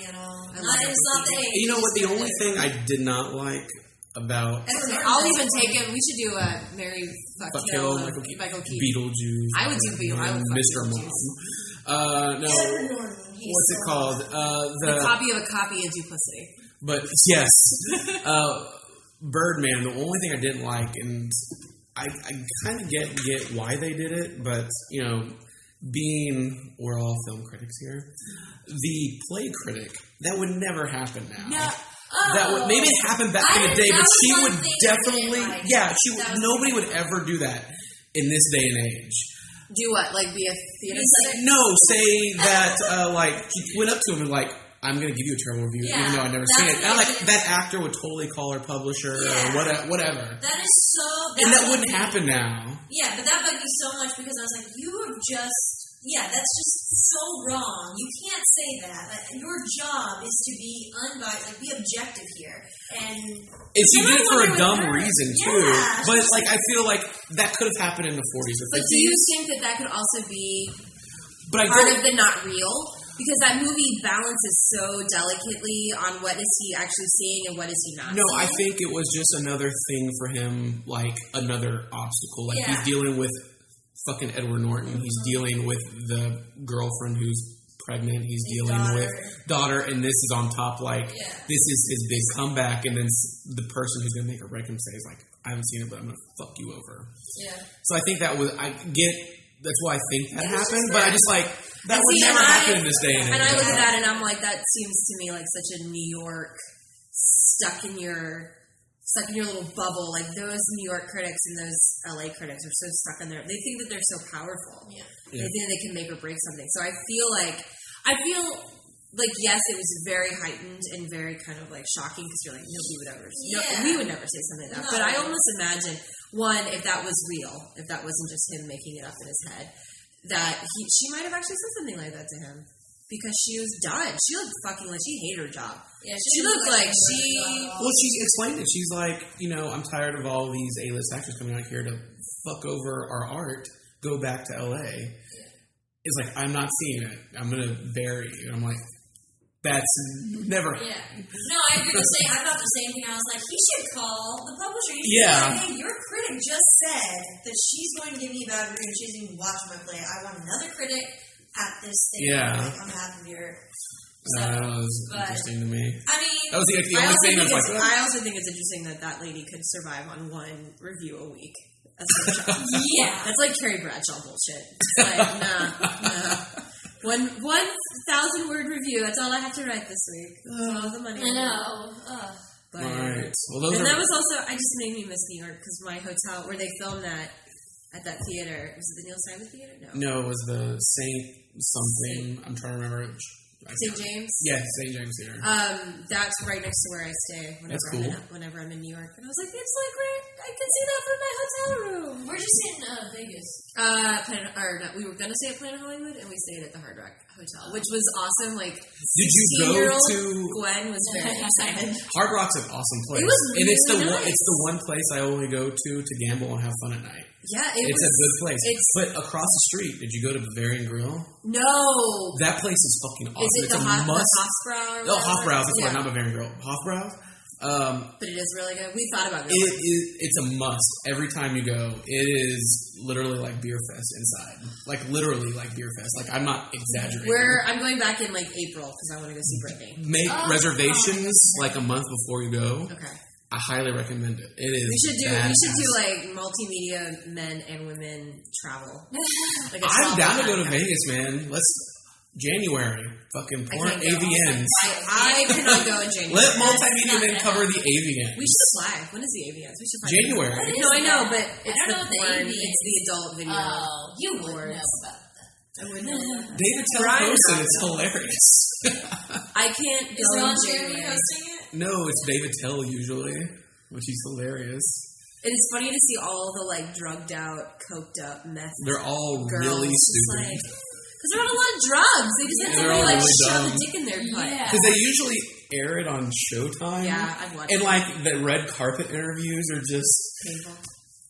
You know what? The only thing I did not like about I'll even take him. We should do a Mary Fuck Kill Michael Keaton. Beetlejuice. I would do Beetlejuice. Mr. Mom. No. What's it called? The copy of a copy of Duplicity. But yes, Birdman. The only thing I didn't like, and I kind of get why they did it, but being we're all film critics here, the play critic that would never happen now. No. That would maybe it happened back in the day, but she would definitely, nobody would ever do that in this day and age. Do what? Like be a theater critic? No, say that like she went up to him and like, I'm going to give you a terrible review, even though I've never seen it. And like that actor would totally call her publisher or whatever. That is so. And that wouldn't happen now. Yeah, but that bugged me so much because I was like, you have just. Yeah, that's just so wrong. You can't say that. Like, your job is to be unbiased, like be objective here. And she did it for a dumb reason too. Yeah, but like, I feel like that could have happened in the 40s or 50s. But do you think that could also be part of the not real? Because that movie balances so delicately on what is he actually seeing and what is he not seeing. No, I think it was just another thing for him, like another obstacle. Like he's dealing with fucking Edward Norton. He's dealing with the girlfriend who's pregnant. He's dealing with daughter, and this is on top. Like this is his big comeback, and then the person who's going to make or break him says, "Like I haven't seen it, but I'm going to fuck you over." Yeah. So I think that was that's why I think that happened, but I just like that would never happen in this day and age. And I look at that and I'm like, that seems to me like such a New York stuck in your little bubble. Like those New York critics and those LA critics are so stuck in there. They think that they're so powerful. Yeah. They think they can make or break something. So I feel like yes, it was very heightened and very kind of like shocking because you're like, nobody would ever. Yeah. We would never say something like that. No. But I almost imagine if that was real, if that wasn't just him making it up in his head, that she might have actually said something like that to him. Because she was done. She looked fucking like she hated her job. Yeah, she looked like she... Well, she explained it. She's like, I'm tired of all these A-list actors coming out here to fuck over our art. Go back to L.A. is like, I'm not seeing it. I'm going to bury you. And I'm like, that's never. Yeah. No, I agree with saying. I thought the same thing. I was like, he should call the publisher. He should Yeah. Like, hey, your critic just said that she's going to give me a bad review and she doesn't even watch my play. I want another critic at this thing. Yeah. Like, on behalf of your. So, that was interesting to me. I mean, That was the only thing I was like, I also think it's interesting that lady could survive on one review a week. That's her job. Yeah. That's like Carrie Bradshaw bullshit. It's like, nah. 1,000 word review. That's all I have to write this week. That's all the money. I know. But, all right. Well, and that was also, I just made me miss New York because my hotel where they filmed that at that theater, was it the Neil Simon Theater? No, it was the Saint something. I'm trying to remember. St. James? Yeah, St. James Theater. That's right next to where I stay That's cool. whenever I'm in New York. And I was like, it's like right, I can see that from my hotel room. Where'd you stay in Vegas? We were going to stay at Planet Hollywood, and we stayed at the Hard Rock Hotel, which was awesome. Like, did you go to Gwen was very excited. Hard Rock's an awesome place. It was really it's the one place I only go to gamble and have fun at night. Yeah, it's a good place. But across the street, did you go to Bavarian Grill? No. That place is fucking awesome. Is it it's the Hofbrau? Oh, Hofbrau. That's right, not Bavarian Grill. Hofbrau. But it is really good. We thought about it. It's a must every time you go. It is literally like beer fest inside. Like literally like beer fest. Like I'm not exaggerating. I'm going back in like April because I want to go see Britney. Make reservations like a month before you go. Okay. I highly recommend it. It is. We should do like multimedia men and women travel. Like I'm down to go to Vegas, man. Let's January. Fucking porn AVNs. I cannot go in January. Let multimedia men cover the AVNs. We should apply. When is the AVNs? We should find January. No, I know, but it's the know what the porn. AVNs It's the adult video. Oh, you would awards. know about that. I wouldn't know that. David Tell posted. It's hilarious. I can't go Is in Ron January. Jeremy hosting it? No, it's David Tell usually, which is hilarious. It is funny to see all the like drugged out, coked up meth. They're all girls really stupid. Because they're on a lot of drugs. They just have They're to all like really shove dumb. a dick in their butt. Yeah. Because they usually air it on Showtime. Yeah, I've watched And it. like the red carpet interviews are just, Painful.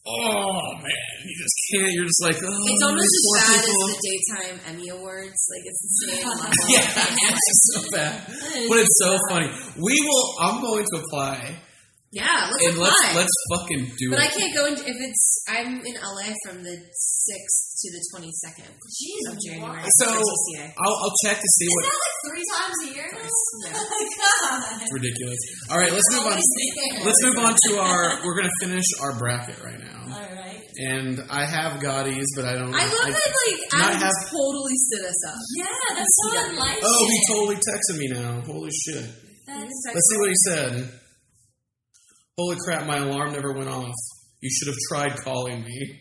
oh man, you just can't. You're just like, oh, It's almost these as poor bad people. as the daytime Emmy Awards. Like it's the same level. Yeah, it's so bad, but it's so funny. I'm going to apply. Yeah, let's And apply. let's fucking do But it. I can't go in if it's. I'm in LA from the 6th to the 22nd of January. So for TCA. I'll check to see Is what. that like 3 times a year now? Yeah. Oh my god. It's ridiculous. All right, let's move on. Let's move on to our. We're gonna finish our bracket right now. Alright. And I have Gotti's, but I don't. I love that not Adam have- totally stood us up. Yeah, that's so Yeah. unlike Oh, he it. totally texted me now. Holy shit. That's Let's see what he said. Holy crap, my alarm never went off. You should have tried calling me.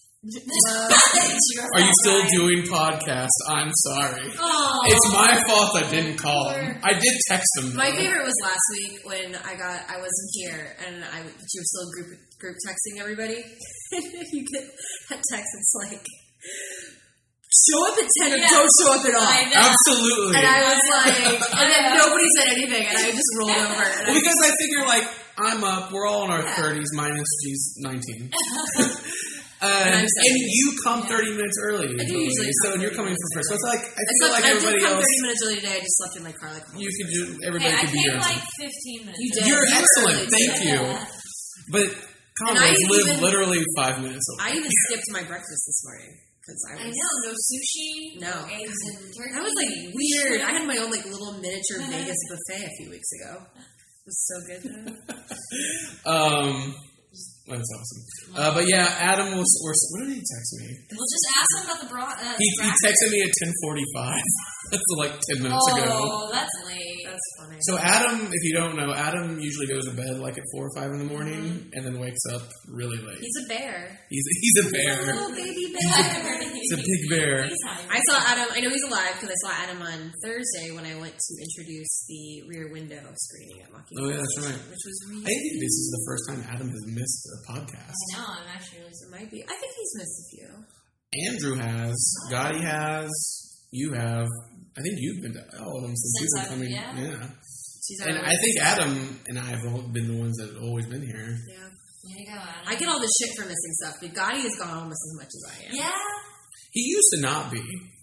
Are you still doing podcasts? I'm sorry. Oh, It's my fault I didn't call him. I did text him. my though. favorite was last week when I wasn't here and she was still group texting everybody. You get that text. It's like, show up at 10 or don't show up at all. I know. Absolutely. And I was like, and then nobody said anything, and I just rolled over. And Well, because I figure, like, I'm up, we're all in our 30s, minus she's 19. And you come 30 minutes early. I do usually so come you're 30 coming minutes for first. So it's like, I I feel like did everybody come else, 30 minutes early today. I just slept in my car like you could do, everybody Hey, I could be came here. like 15 minutes. You did. You're You were excellent. early Thank today. you. But And I Conrads live even- literally 5 minutes away. I even skipped my breakfast this morning because I I was. know, no sushi, No. eggs and turkey. That was like weird. I had my own like little miniature Vegas buffet a few weeks ago. It was so good though. That's awesome. But yeah, Adam was. What did he text me? Well, just ask him about the He texted me at 10:45. That's like 10 minutes ago. Oh, that's late. That's funny. So Adam, if you don't know, Adam usually goes to bed like at 4 or 5 in the morning, and then wakes up really late. He's a bear. He's a bear. Little baby bear. He's a big bear. I saw Adam. I know he's alive because I saw Adam on Thursday when I went to introduce the Rear Window screening at Mockingbird. Oh yeah, that's right. Which was I really. think this is the first time Adam has missed a podcast. I know, I'm actually really It might be. I think he's missed a few. Andrew has, Gotti has, you have. I think you've been to all of them since you've been coming. Yeah. And I think Adam and I have all been the ones that have always been here. Yeah. There you go, Adam. I get all the shit for missing stuff, but Gotti has gone almost as much as I am. Yeah. He used to not be.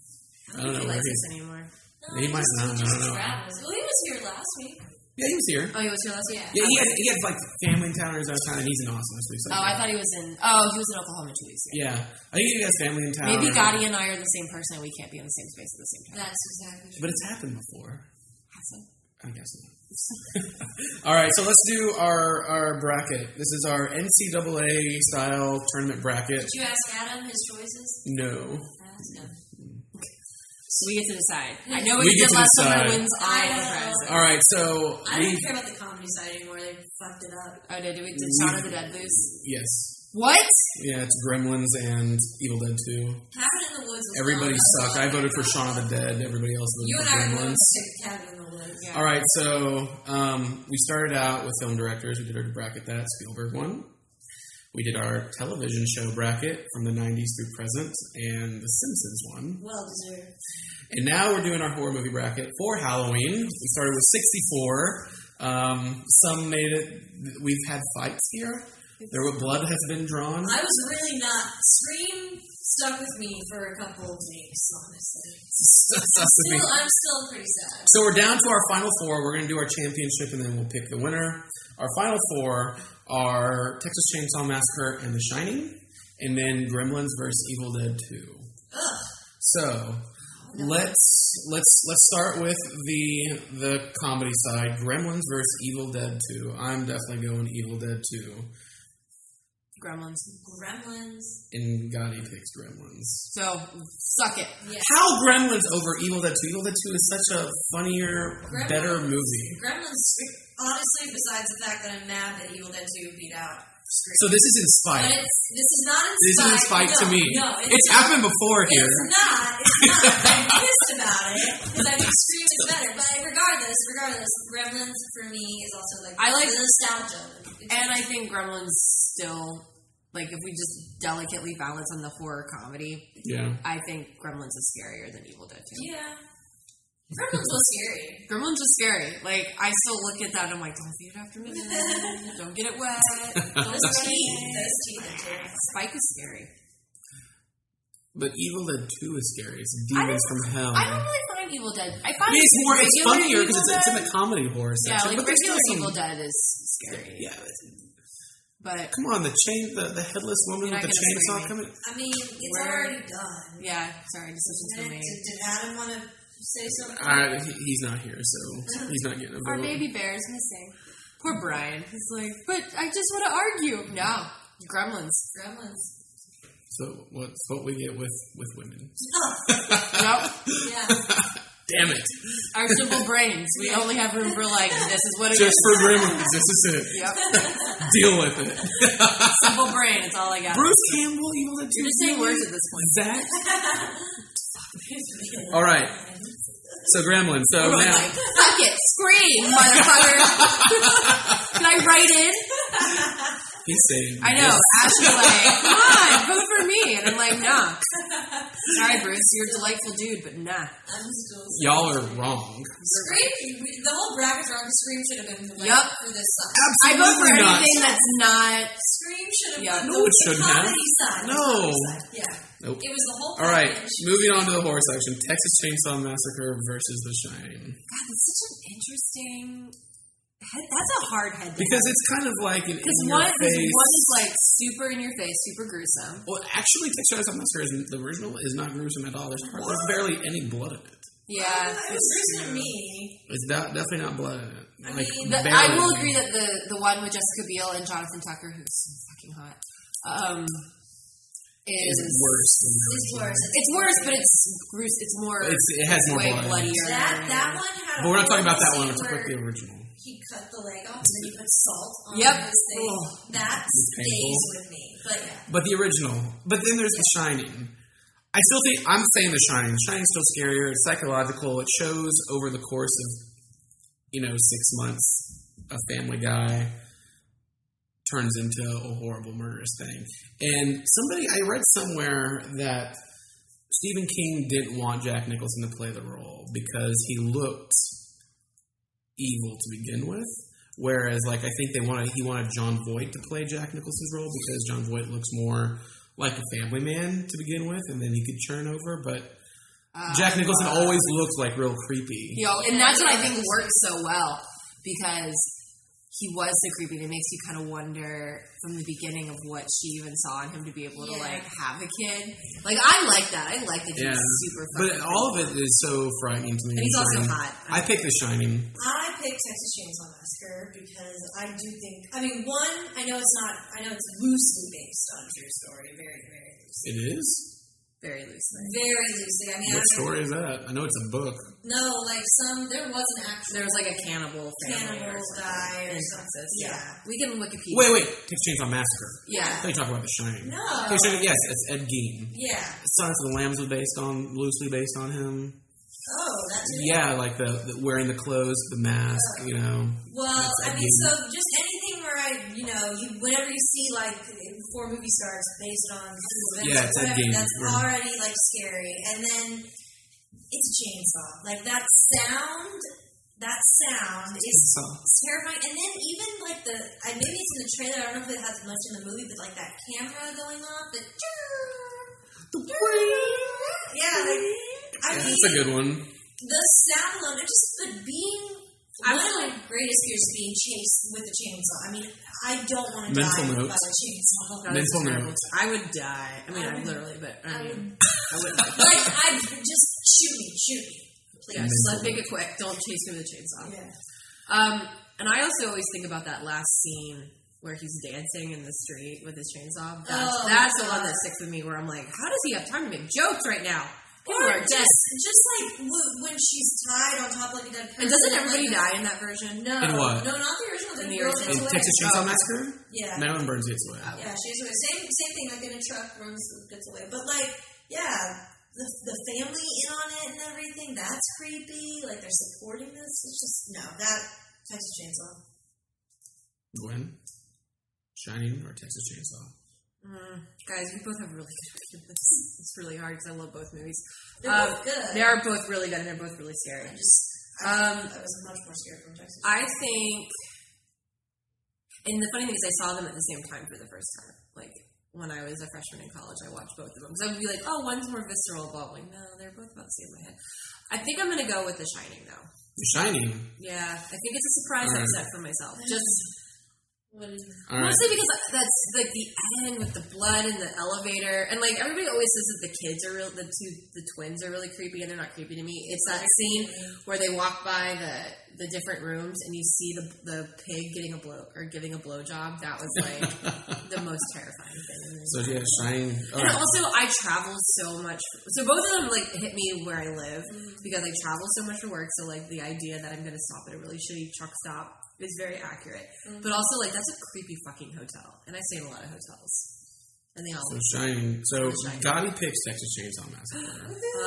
I don't know where he is anymore. He might not. I don't know. Well, he was here last week. Yeah, he was here. Oh, he was here last week? Yeah, he had like family in town or his own town, and he's in Austin this week. So I thought he was in. Oh, he was in Oklahoma 2 weeks ago. Yeah, I think he has family in town. Maybe Gotti and I are the same person, and we can't be in the same space at the same time. That's exactly true. But it's happened before. Has it? I guess not. All right, so let's do our bracket. This is our NCAA style tournament bracket. Did you ask Adam his choices? No. We get to decide. I know we get last summer wins all the prizes. All right, so I don't care about the comedy side anymore. They fucked it up. Oh, did Shaun of the Dead lose? Yes. What? Yeah, it's Gremlins and Evil Dead 2. Cabin in the Woods. Everybody sucked. I voted for Shaun of the Dead. Everybody else voted for Gremlins. Cabin in the Woods. Yeah. All right, so we started out with film directors. We did our bracket that. Spielberg won. We did our television show bracket from the 90s through present, and The Simpsons won. Well deserved. And now we're doing our horror movie bracket for Halloween. We started with 64. Some made it. We've had fights here. Blood has been drawn. I was really not. Scream stuck with me for a couple of weeks, honestly. I'm still pretty sad. So we're down to our final four. We're going to do our championship, and then we'll pick the winner. Our final four are Texas Chainsaw Massacre and The Shining, and then Gremlins vs. Evil Dead 2. Ugh. So let's start with the comedy side. Gremlins vs. Evil Dead 2. I'm definitely going Evil Dead 2. Gremlins. And Gotti picks Gremlins. So, suck it. Yes. How Gremlins over Evil Dead 2? Evil Dead 2 is such a funnier, better movie. Gremlins, honestly, besides the fact that I'm mad that Evil Dead 2 beat out Scream. So this is in spite. But this is not in spite. This is in spite to me. No, it's happened before here. It's not. I'm pissed about it because I think Scream is better. But regardless, Gremlins for me is also like the nostalgia. And I think Gremlins still, like, if we just delicately balance on the horror comedy, I think Gremlins is scarier than Evil Dead 2. Yeah. Gremlins was scary. Gremlins was scary. Like, I still look at that and I'm like, don't feed it after me. Don't get it wet. Those teeth. Spike is scary. But Evil Dead 2 is scary. It's demons from hell. I don't really find Evil Dead. I find it's funnier because it's in the comedy horror section. Yeah, like regular Evil Dead is scary. Yeah. But come on, the headless woman with the chainsaw coming. I mean, it's already done. Yeah, sorry, decisions were made. Did Adam want to say something? He's not here, so he's not getting a vote. Our baby bear is missing. Poor Brian. He's like, but I just want to argue. No, Gremlins. So what's what we get with women? Yep. Yeah. Damn it. Our simple brains. We only have room for like, this is what it just is. Just for Gremlins. This is it. Yep. Deal with it. Simple brain. It's all I got. Bruce Campbell, Evil Dead 2. You're just saying words at this point. Zach. All right. So Gremlins. So now. Like, fuck it. Scream, motherfucker. Can I write in? He's saying. I know. Ash is like, come on, vote for me. And I'm like, nah. Sorry, Bruce. You're a delightful dude, but nah. Y'all are wrong. Scream. The whole bracket's wrong. Scream should have been for this side. Absolutely I vote for not. anything that's not. Scream should have been No, it shouldn't have. Side. No. Yeah. Nope. It was the whole All right, moving on to the horror section. Texas Chainsaw Massacre versus The Shining. God, that's such an interesting. That's a hard head. Because it's kind of like an one is like super in your face, super gruesome. Well, actually, Texas Chainsaw Massacre, the original, is not gruesome at all. There's barely any blood in it. Yeah, it was gruesome to me. It's definitely not blood in it. I will agree that the one with Jessica Biel and Jonathan Tucker, who's so fucking hot, is worse. It's worse, but it's more. It has more blood. Bloodier. That one had. But we're not talking about that one. We're talking about the original. He cut the leg off and then he put salt on his thing. That stays with me. But yeah. But the original. But then there's The Shining. I still think I'm saying The Shining. The Shining's still scarier. It's psychological. It shows over the course of 6 months a family guy turns into a horrible murderous thing. And I read somewhere that Stephen King didn't want Jack Nicholson to play the role because he looked evil to begin with. Whereas, I think he wanted Jon Voight to play Jack Nicholson's role because Jon Voight looks more like a family man to begin with, and then he could churn over. But Jack Nicholson always looks like real creepy. And that's what I think works so well, because he was so creepy. It makes you kind of wonder from the beginning of what she even saw in him to be able to like have a kid. Like, I like that. I like that he's super fucking But all of it is so frightening to me. And he's also hot. I picked The Shining. I picked Texas Chainsaw Massacre because I do think, I mean, one, I know it's loosely based on a true story, very, very loosely. It is? Very loosely. Very loosely. I mean, What story is that? I know it's a book. No, like there was an actual. There was like a cannibal family guy in or Texas. Yeah. We can Wikipedia. Wait. Texas Chainsaw Massacre. Yeah. I thought you talking about The Shining. No. Yes, it's Ed Gein. Yeah. Silence of the Lambs was loosely based on him. Oh, that's it. Yeah, like the wearing the clothes, the mask, Well, I mean, Gein. so just anything where whenever you see like before a movie starts based on true events, it's Ed Gein. that's already like scary. And then it's a chainsaw. Like that sound is terrifying. And then even like maybe it's in the trailer. I don't know if it has much in the movie, but like that camera going off, That's a good one. The sound alone, just the being. One of my greatest fears is being chased with a chainsaw. I mean, I don't want to die by a chainsaw. Mental notes. I would die. I mean, I literally, but I wouldn't. Like, I'd just shoot me, please. Yeah, just make it quick. Don't chase me with a chainsaw. Yeah. And I also always think about that last scene where he's dancing in the street with his chainsaw. That's the one that sticks with me. Where I'm like, how does he have time to make jokes right now? Or just like when she's tied on top of like a dead person. And doesn't everybody die in that version? No. In what? No, not the original. In the girl original. gets In away. Texas Chainsaw Massacre? Yeah. Marilyn Burns gets away. Yeah, she's away. Same thing. Like in a truck, gets away. But like, yeah, the family in on it and everything. That's creepy. Like they're supporting this. It's just that Texas Chainsaw. Gwen? Shining or Texas Chainsaw? Guys, we both have really good opinions. It's really hard because I love both movies. They're both good. They are both really good and they're both really scary. I was much more scared from Texas. I think, and the funny thing is I saw them at the same time for the first time. Like, when I was a freshman in college, I watched both of them. Because I would be like, oh, one's more visceral, but I'm like, no, they're both about the same in my head. I think I'm going to go with The Shining, though. The Shining? Yeah, I think it's a surprise upset for myself. Just... Mostly because that's like the end with the blood in the elevator, and like everybody always says that the kids are real, the twins are really creepy, and they're not creepy to me. It's that scene where they walk by the different rooms and you see the pig giving a blowjob. That was like the most terrifying thing. So yeah, Shining. And also, I travel so much. So both of them like hit me where I live because I travel so much for work. So like the idea that I'm going to stop at a really shitty truck stop is very accurate. But also, like, that's a creepy fucking hotel. And I stay in a lot of hotels. And they all So Shining. So Gotti picks Texas Chainsaw Massacre.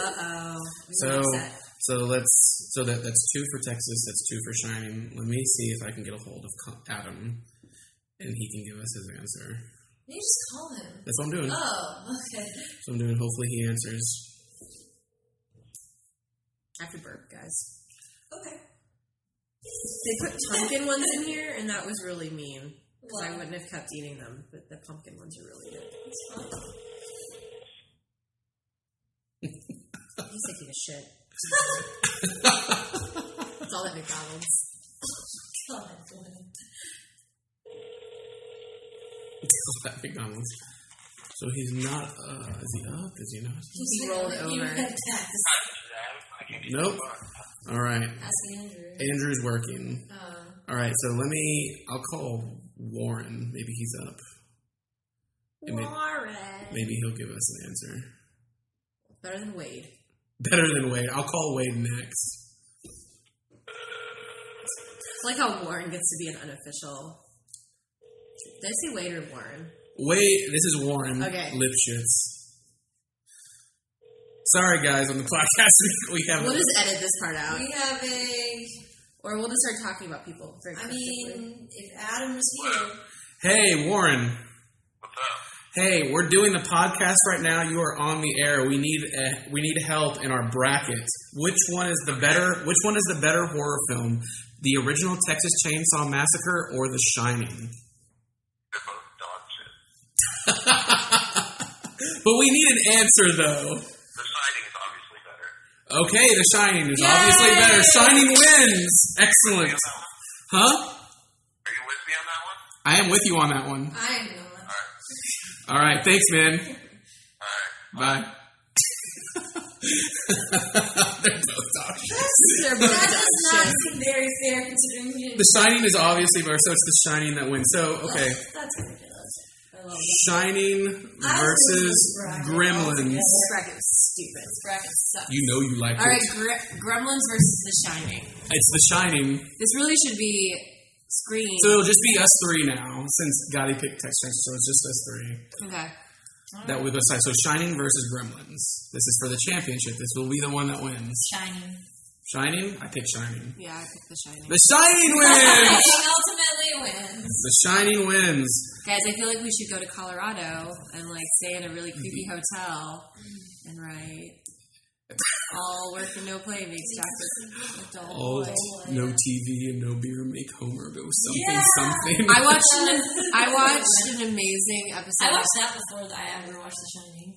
That's 2 for Texas, that's 2 for Shining. Let me see if I can get a hold of Adam and he can give us his answer. You just call him. That's what I'm doing. Oh, okay. That's what I'm doing. Hopefully he answers. I have to burp, guys. Okay. They put pumpkin ones in here, and that was really mean. Because I wouldn't have kept eating them, but the pumpkin ones are really good. It's fun. He's taking a shit. It's all at McDonald's. God. It's at McDonald's. So he's not, is he up? Is he not? He rolled over. Nope. All right. Ask Andrew. Andrew's working. All right, so I'll call Warren. Maybe he's up. Warren. Maybe he'll give us an answer. Better than Wade. Better than Wade. I'll call Wade next. It's like how Warren gets to be an unofficial. Did I say Wade or Warren? Wade, this is Warren. Okay. Lipschitz. Sorry, guys, on the podcast, we have... We'll just edit this part out. We have Or we'll just start talking about people. If Adam was here... Hey, Warren. What's up? Hey, we're doing the podcast right now. You are on the air. We need help in our bracket. Which one is the better horror film? The original Texas Chainsaw Massacre or The Shining? They're both dog shit. But we need an answer, though. The Shining is obviously better. Okay, The Shining is obviously better. Shining wins. Excellent. Huh? Are you with me on that one? I am with you on that one. I am going. All right, thanks, man. All right. Bye. They're both dog shit. They're both That dog does not shit. seem very fair considering you didn't. The Shining is obviously better, so it's The Shining that wins. So, okay. That's ridiculous. I love it. Shining versus Gremlins. This bracket was stupid. This bracket sucks. You know you like All right, it. Gremlins versus The Shining. It's The Shining. This really should be Scream. So it'll just be us three now, since Gotti picked Texas, so it's just us three. Okay. That would decide. So Shining versus Gremlins. This is for the championship. This will be the one that wins. Shining. Shining? I pick Shining. Yeah, I picked The Shining. The Shining wins! Ultimately wins. The Shining wins. Guys, I feel like we should go to Colorado and like stay in a really creepy hotel and write all work and no play makes Jack a dull All boy. no TV and no beer make Homer go something. I watched an amazing I episode. watched that before I ever watched The Shining.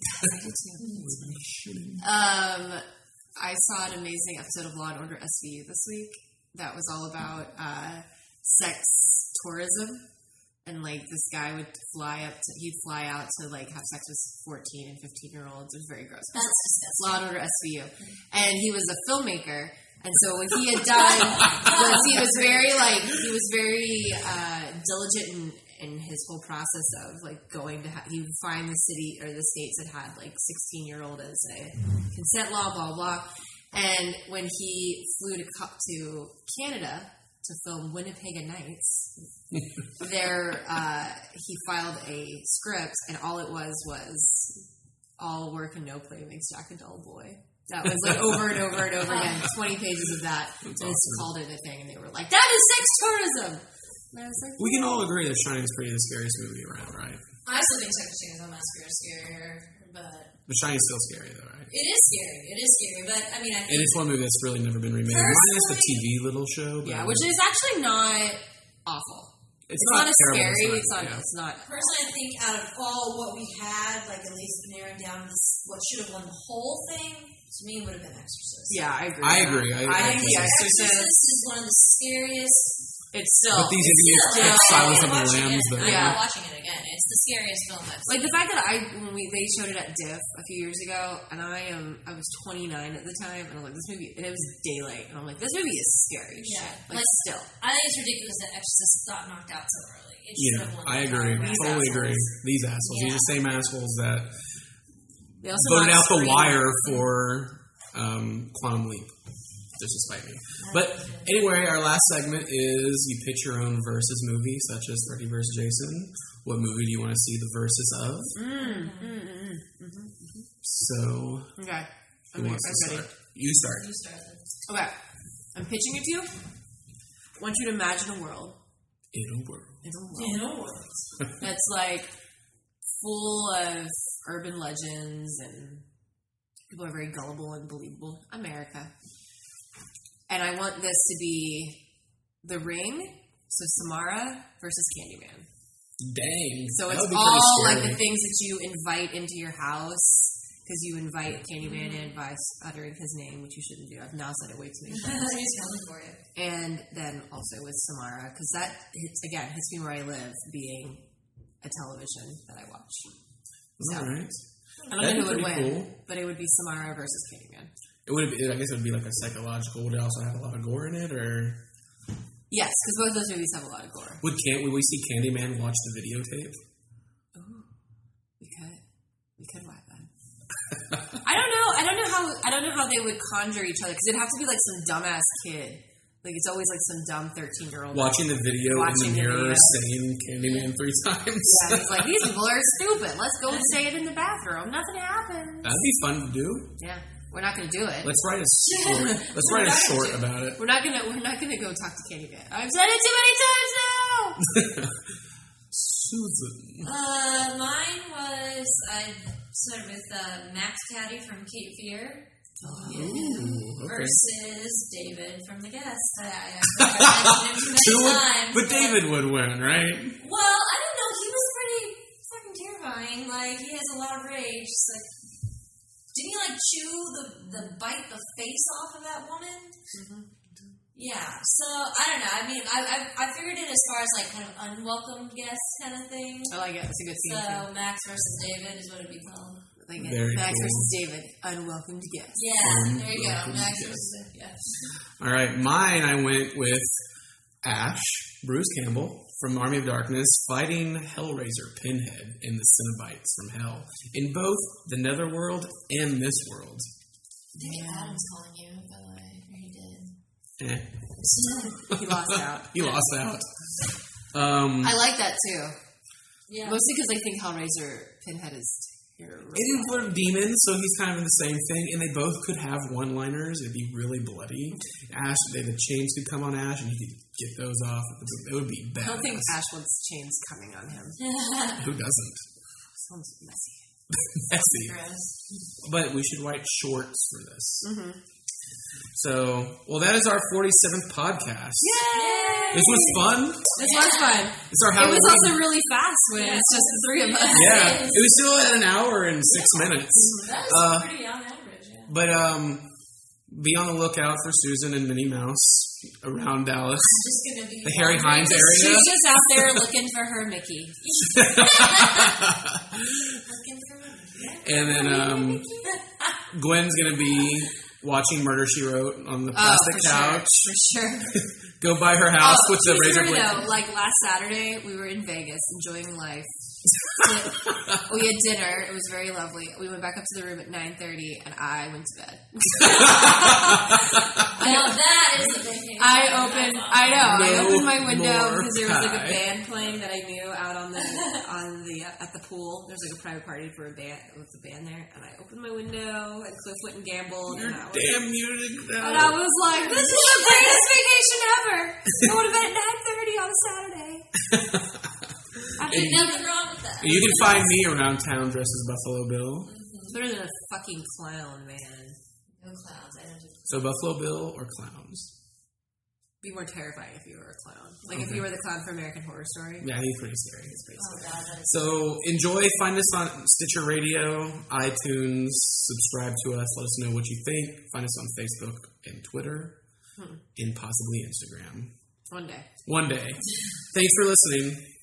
I saw an amazing episode of Law and Order SVU this week that was all about sex tourism. And, like, this guy would he'd fly out to, like, have sex with 14 and 15-year-olds. It was very gross. That's disgusting. Law and Order SVU. And he was a filmmaker. And so what he had done was he was very diligent in his whole process of, like, going to, he would find the city or the states that had, like, 16-year-old as a consent law, blah, blah. And when he flew to Canada to film Winnipeg Nights, he filed a script, and all it was all work and no play makes Jack a dull boy. That was like over and over and over again, 20 pages of that. That's and it's awesome. called it a thing, and they were like, "That is sex tourism." And I was like, We can all agree that Shining is pretty the scariest movie around, right? I still think Texas Chainsaw Massacre is scarier, but The Shining is still scary, though, right? it is scary. It is scary, but I mean, I And think it's one movie that's really never been remade. Minus the TV little show. But yeah, which is actually not awful. It's not not as terrible, scary. yeah. It's not. Personally, I think out of all what we had, like at least narrowing down this, what should have won the whole thing, to me would have been Exorcist. Yeah, I agree. I agree. I think The Exorcist. is one of the scariest. It's still. But these idiots still- kept Silence of the watching Lambs, it. though. I'm Yeah. not watching it again. It's the scariest film I've seen. Like the fact that they showed it at Diff a few years ago, and I was 29 at the time, and I'm like, this movie, and it was daylight, and I'm like, this movie is scary as Yeah. shit. Like still. I think it's ridiculous that Exorcist got knocked out so early. It should Yeah, have won I the agree. Oscar. Totally agree. These assholes. Yeah. These are the same assholes that They also voted knocked out The Scream. Wire for Quantum Leap. Just to spite me. But anyway, our last segment is you pitch your own versus movie, such as Freddy vs. Jason. What movie do you want to see the versus of? So, Okay. who Okay, wants to I'm ready. start? You start. You started. Okay. I'm pitching it to you. I want you to imagine a world. In a world. In a world. That's like full of urban legends and people are very gullible and believable. America. And I want this to be The Ring, so Samara versus Candyman. Dang. So That it's would be pretty all like scary. the things that you invite into your house because you invite Candyman in by uttering his name, which you shouldn't do. I've now said it way too many times. He's coming for you. And then also with Samara, because that hits me where I live, being a television that I watch. So, All right. I don't That'd know who be would pretty win, cool. but it would be Samara versus Candyman. It would. I guess it would be like a psychological. Would it also have a lot of gore in it, or Yes, because both those movies have a lot of gore. would we see Candyman watch the videotape? We could whack that. I don't know how they would conjure each other because it'd have to be like some dumbass kid. Like it's always like some dumb 13-year-old Watching the video Watching in the the mirror, video. saying Candyman 3 times. Yeah, he's like, these people are stupid. Let's go and say it in the bathroom. Nothing happens. That'd be fun to do. Yeah, we're not going to do it. Let's write a short. Let's write a short about it. We're not gonna go talk to Candyman. I've said it too many times now. Susan. Mine was I started with Max Caddy from Cape Fear Ooh, okay. versus David from The Guest. I mentioned him too many times. But David would win, right? Well, I don't know. He was pretty fucking terrifying. Like he has a lot of rage. It's like Didn't he like chew bite the face off of that woman? Mm-hmm. Yeah, so I don't know. I mean, I figured it as far as like kind of unwelcome guests kind of thing. I like it. It's a good scene. So Max versus David is what it'd be called. Like cool. Max versus David, unwelcomed guest. Yeah, there you go. Max versus All right, mine. I went with Ash, Bruce Campbell from Army of Darkness, fighting Hellraiser Pinhead in the Cenobites from Hell in both the Netherworld and this world. David Adams calling you, by the way. He did. He lost out. He lost out. I like that too. Yeah. Mostly because I think Hellraiser Pinhead is here. It's for demons, so he's kind of in the same thing, and they both could have one-liners. It'd be really bloody. Ash, the chains could come on Ash, and he could get those off. It would be bad. I don't think Ash wants chains coming on him. Who doesn't? Sounds messy. Messy. But we should write shorts for this. Mm-hmm. So, well, that is our 47th podcast. Yay! This was fun. This was fun. It's our Halloween. It was also really fast when it's just the three of us. Yeah, it was still at an hour and 6 minutes. That's pretty on average, yeah. But be on the lookout for Susan and Minnie Mouse around Dallas. Just gonna be The Harry Hines area. She's just out there looking for her Mickey. looking for me. And then Gwen's going to be watching Murder, She Wrote on the plastic couch. Sure. For sure. Go by her house with the razor blade. Though, like last Saturday, we were in Vegas enjoying life. We had dinner. It was very lovely. We went back up to the room at 9:30, and I went to bed. Now that is a big thing. I opened my window more because there was like a pie. band playing that I knew out on the at the pool. There was like a private party for a band with the band there, and I opened my window, and Cliff went and gambled. Your and I was damn music. And I was like, this is the greatest vacation ever. I would have been at 9:30 on a Saturday. There's nothing wrong with that. You can find me around town dressed as Buffalo Bill. It's better than a fucking clown, man. No clowns. I don't do. So Buffalo Bill or clowns? Be more terrifying if you were a clown. Like if you were the clown for American Horror Story. Yeah, he's pretty scary. He's pretty Oh scary. god, that is. So enjoy. Find us on Stitcher Radio, iTunes. Subscribe to us. Let us know what you think. Find us on Facebook and Twitter, and possibly Instagram. One day. One day. Thanks for listening.